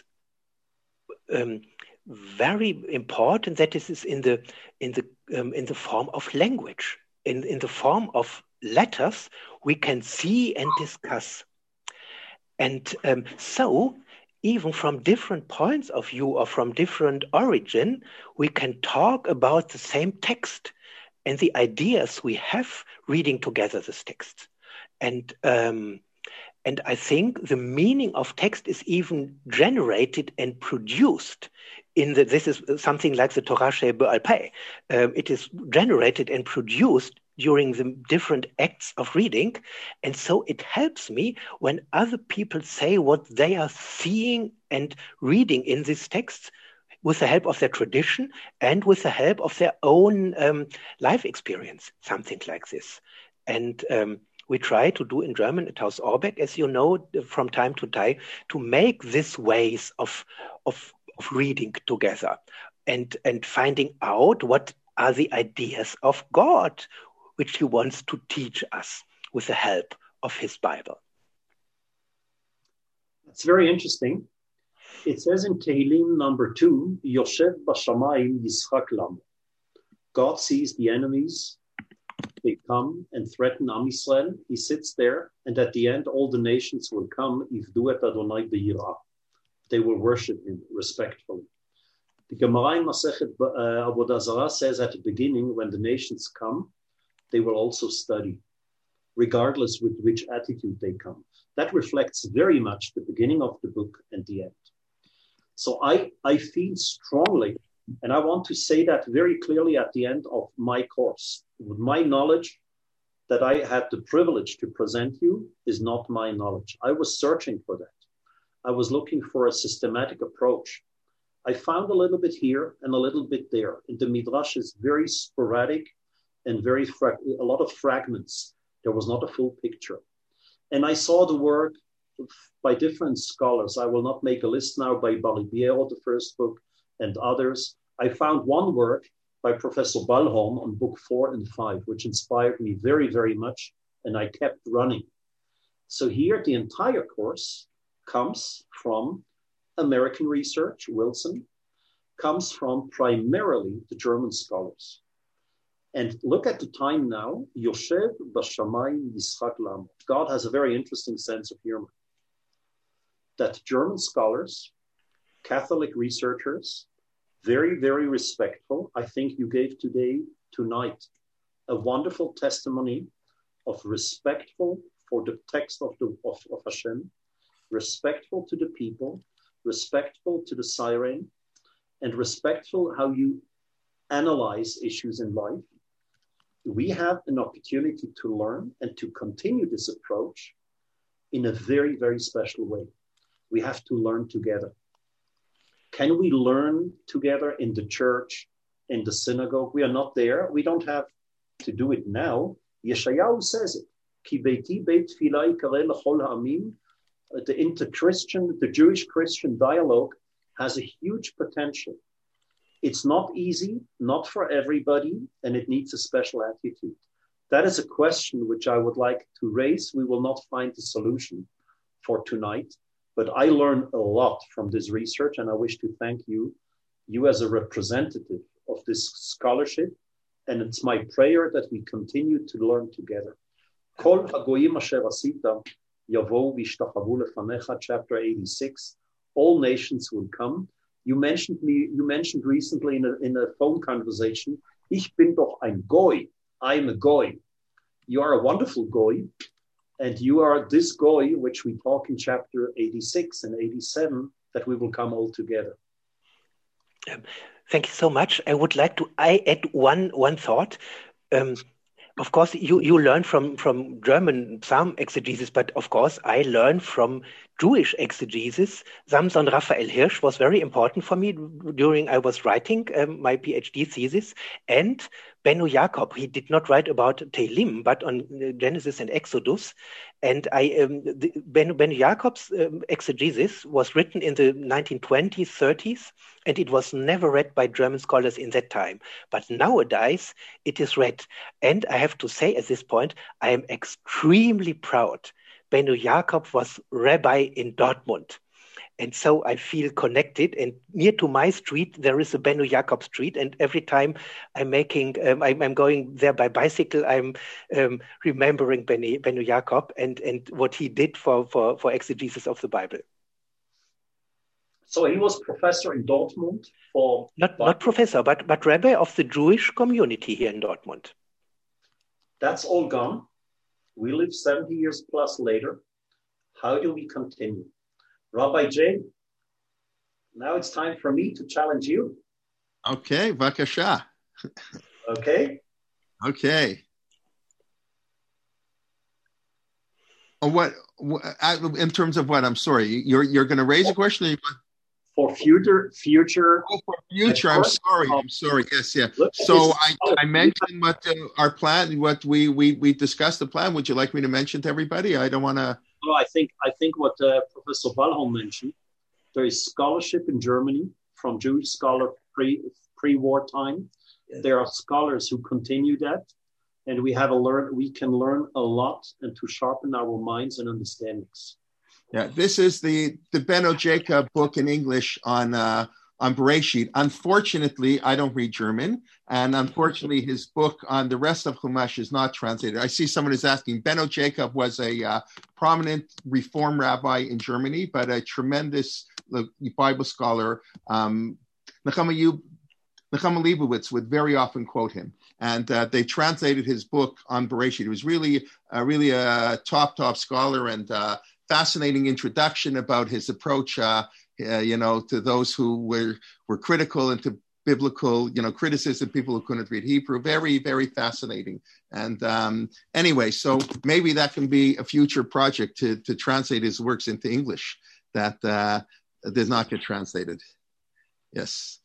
um, very important that this is in the in the um, in the form of language, in, in the form of letters we can see and discuss. And um, so even from different points of view or from different origin, we can talk about the same text and the ideas we have reading together this text. And um, And I think the meaning of text is even generated and produced in the, this is something like the Torah She'Be'al Peh. Um, it is generated and produced during the different acts of reading. And so it helps me when other people say what they are seeing and reading in these texts with the help of their tradition and with the help of their own um, life experience, something like this. And um, we try to do in German at Haus Orbeck, as you know, from time to time, to make these ways of, of, of reading together and, and finding out what are the ideas of God, which he wants to teach us with the help of his Bible. That's very interesting. It says in Tehillim number two, Yoshev Bashamayim Yitzchak Lam. God sees the enemies. They come and threaten Am Yisrael. He sits there, and at the end, all the nations will come. Ivdu et Adonai b'yirah. They will worship him respectfully. The Gemara in Masechet uh, Avodah Zarah says at the beginning, when the nations come, they will also study, regardless with which attitude they come. That reflects very much the beginning of the book and the end. So I, I feel strongly, and I want to say that very clearly at the end of my course. With my knowledge that I had the privilege to present you is not my knowledge. I was searching for that. I was looking for a systematic approach. I found a little bit here and a little bit there. And the Midrash is very sporadic and very fra- a lot of fragments. There was not a full picture. And I saw the work by different scholars. I will not make a list now by Balibiero, the first book, and others. I found one work by Professor Balholm on book four and five, which inspired me very, very much, and I kept running. So here, the entire course comes from American research, Wilson, comes from primarily the German scholars. And look at the time now, Yoshev Bashamayim Yitzchak Lam. God has a very interesting sense of humor. That German scholars, Catholic researchers, very, very respectful. I think you gave today, tonight, a wonderful testimony of respectful for the text of, the, of, of Hashem, respectful to the people, respectful to the siren, and respectful how you analyze issues in life. We have an opportunity to learn and to continue this approach in a very, very special way. We have to learn together. Can we learn together in the church, in the synagogue? We are not there. We don't have to do it now. Yeshayahu says it. Ki beiti beit tefillah yikareh l'chol ha'amim. The inter-Christian, the Jewish-Christian dialogue has a huge potential. It's not easy, not for everybody, and it needs a special attitude. That is a question which I would like to raise. We will not find the solution for tonight. But I learned a lot from this research, and I wish to thank you, you as a representative of this scholarship. And it's my prayer that we continue to learn together. Kol hagoyim asher asita yavohu v'yishtachavu lefanecha, chapter eighty-six. All nations will come. You mentioned me. You mentioned recently in a, in a phone conversation, Ich bin doch ein Goy. I'm a Goy. You are a wonderful Goy. And you are this Goy, which we talk in chapter eighty-six and eighty-seven, that we will come all together. Um, thank you so much. I would like to I add one one thought. Um, of course, you, you learn from, from German Psalm exegesis, but of course, I learned from Jewish exegesis. Samson Raphael Hirsch was very important for me during I was writing um, my PhD thesis. And Benno Jakob, he did not write about Tehillim, but on Genesis and Exodus. And I, um, the, Benno, Benno Jakob's um, exegesis was written in the nineteen twenties, thirties, and it was never read by German scholars in that time. But nowadays, it is read. And I have to say at this point, I am extremely proud. Benno Jakob was rabbi in Dortmund. And so I feel connected. And near to my street, there is a Benno Jakob street. And every time I'm making, um, I'm, I'm going there by bicycle, I'm um, remembering Benno, Benno Jakob and, and what he did for, for, for exegesis of the Bible. So he was professor in Dortmund for... Not, not professor, but, but rabbi of the Jewish community here in Dortmund. That's all gone. We live seventy years plus later. How do we continue? Rabbi Jay, now it's time for me to challenge you. Okay, Vakasha. Okay? Okay. Oh, what, what in terms of what? I'm sorry. You're you're going to raise a question? Or you want... For future, future. Oh, for future. I'm sorry. I'm sorry. Yes, yeah. So I, I mentioned what uh, our plan, what we, we we discussed the plan. Would you like me to mention to everybody? I don't want to. Well, I think I think what uh, Professor Balholm mentioned. There is scholarship in Germany from Jewish scholar pre pre-war time. Yes. There are scholars who continue that, and we have a learn. We can learn a lot and to sharpen our minds and understandings. Yeah, this is the the Benno Jacob book in English on uh, on Bereshit. Unfortunately, I don't read German, and unfortunately, his book on the rest of Chumash is not translated. I see someone is asking. Benno Jacob was a uh, prominent Reform rabbi in Germany, but a tremendous Bible scholar. Um, Nechama Leibowitz would very often quote him, and uh, they translated his book on Bereshit. He was really, uh, really a top, top scholar, and uh, fascinating introduction about his approach, uh, uh, you know, to those who were were critical and to biblical, you know, criticism, people who couldn't read Hebrew. Very, very fascinating. And um, anyway, so maybe that can be a future project to to translate his works into English that uh, did not get translated. Yes.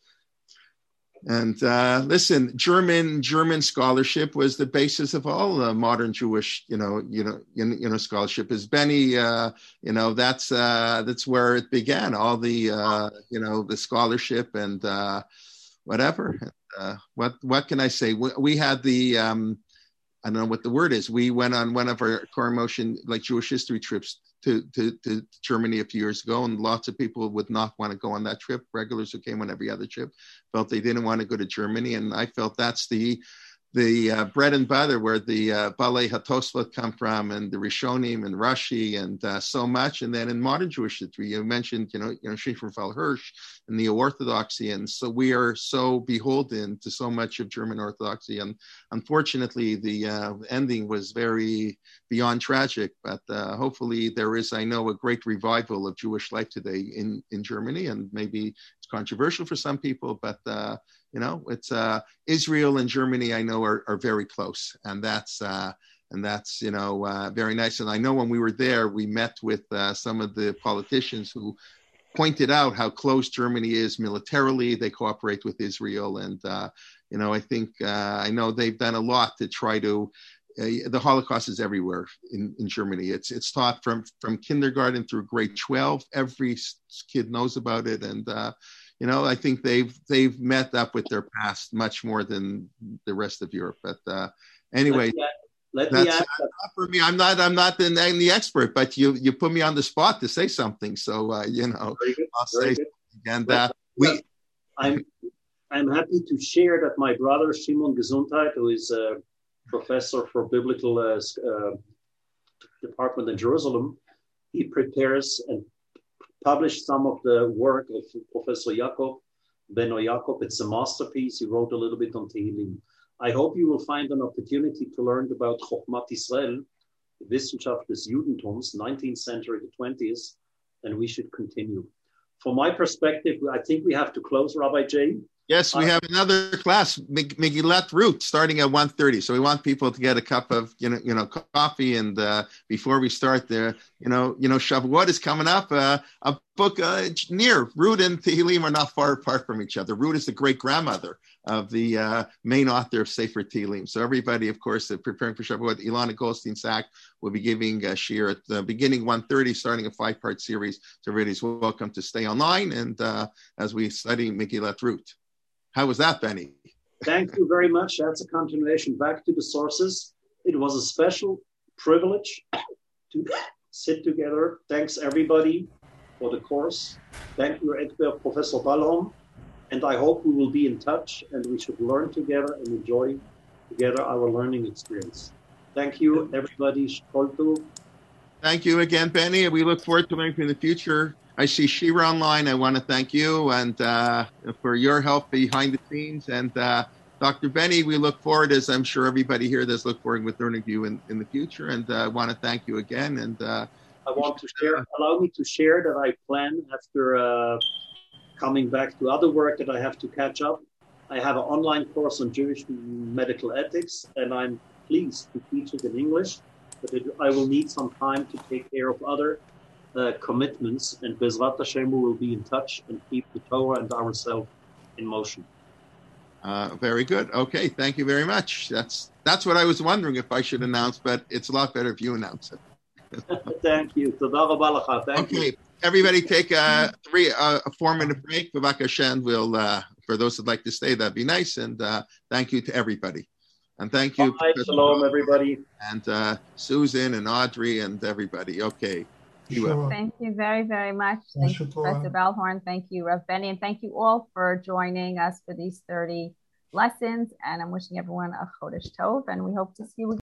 And uh, listen, German German scholarship was the basis of all uh, modern Jewish, you know, you know, you, you know, scholarship. As Benny, uh, you know, that's uh, that's where it began. All the, uh, you know, the scholarship and uh, whatever. Uh, what what can I say? We, we had the, um, I don't know what the word is. We went on one of our Core Motion like Jewish history trips to, to, to Germany a few years ago, and lots of people would not want to go on that trip. Regulars who came on every other trip felt they didn't want to go to Germany, and I felt that's the the uh, bread and butter where the uh, Balei HaTosfot come from, and the Rishonim and Rashi, and uh, so much. And then in modern Jewish history, you mentioned, you know, you know, Shimshon Raphael Hirsch and Neo-Orthodoxy, and so we are so beholden to so much of German Orthodoxy. And unfortunately, the uh, ending was very beyond tragic. But uh, hopefully, there is, I know, a great revival of Jewish life today in in Germany, and maybe it's controversial for some people, but. Uh, You know, it's uh, Israel and Germany, I know, are, are very close. And that's, uh, and that's you know, uh, very nice. And I know when we were there, we met with uh, some of the politicians who pointed out how close Germany is militarily. They cooperate with Israel. And, uh, you know, I think, uh, I know they've done a lot to try to, uh, the Holocaust is everywhere in, in Germany. It's it's taught from, from kindergarten through grade twelve. Every kid knows about it. And, uh, You know, I think they've they've met up with their past much more than the rest of Europe. But uh, anyway, let me, let that's me add uh, not for me. I'm not I'm not the, the expert, but you you put me on the spot to say something. So uh, you know, I'll say something. And uh, we. I'm I'm happy to share that my brother Shimon Gesundheit, who is a professor for biblical uh, uh, department in Jerusalem, he prepares and published some of the work of Professor Jacob, Benno Jacob. It's a masterpiece. He wrote a little bit on Tehillim. I hope you will find an opportunity to learn about Chochmat Israel, the Wissenschaft des Judentums, nineteenth century to twentieth, and we should continue. From my perspective, I think we have to close, Rabbi Jay. Yes, we have another class, Megillat Ruth, starting at one thirty. So we want people to get a cup of, you know, you know, coffee. And uh, before we start there, you know, you know, Shavuot is coming up. Uh, a book uh, near Ruth and Tehillim are not far apart from each other. Ruth is the great grandmother of the uh, main author of Sefer Tehillim. So everybody, of course, uh, preparing for Shavuot. Ilana Goldstein-Sack will be giving a shir at the beginning one thirty, starting a five-part series. So everybody's welcome to stay online and uh, as we study Megillat Ruth. How was that, Benny? Thank you very much. That's a continuation back to the sources. It was a special privilege to sit together. Thanks, everybody, for the course. Thank you, expert Professor Balholm. And I hope we will be in touch and we should learn together and enjoy together our learning experience. Thank you, everybody. Shkoltu. Thank you again, Benny. We look forward to learning in the future. I see Shira online. I want to thank you and uh, for your help behind the scenes. And uh, Doctor Benny, we look forward, as I'm sure everybody here does, look forward with learning you in, in the future. And I uh, want to thank you again. And uh, I want to share, allow me to share that I plan after uh, coming back to other work that I have to catch up. I have an online course on Jewish medical ethics, and I'm pleased to teach it in English, but it, I will need some time to take care of other uh, commitments, and Bezrat Hashem will be in touch and keep the Torah and ourselves in motion. Uh, very good. Okay, thank you very much. That's that's what I was wondering if I should announce, but it's a lot better if you announce it. Thank you. Toda rabba lecha. Thank Okay, you. everybody take a three uh, a four minute break. B'vak Hashem, we'll uh, for those who'd like to stay, that'd be nice. And uh, thank you to everybody, and thank you, Bye. Shalom, everybody, and uh, Susan and Audrey and everybody. Okay. Sure. Thank you very, very much. Thank you, Professor Bellhorn. Thank you, Rav Benny, and thank you all for joining us for these thirty lessons. And I'm wishing everyone a Chodesh Tov, and we hope to see you again.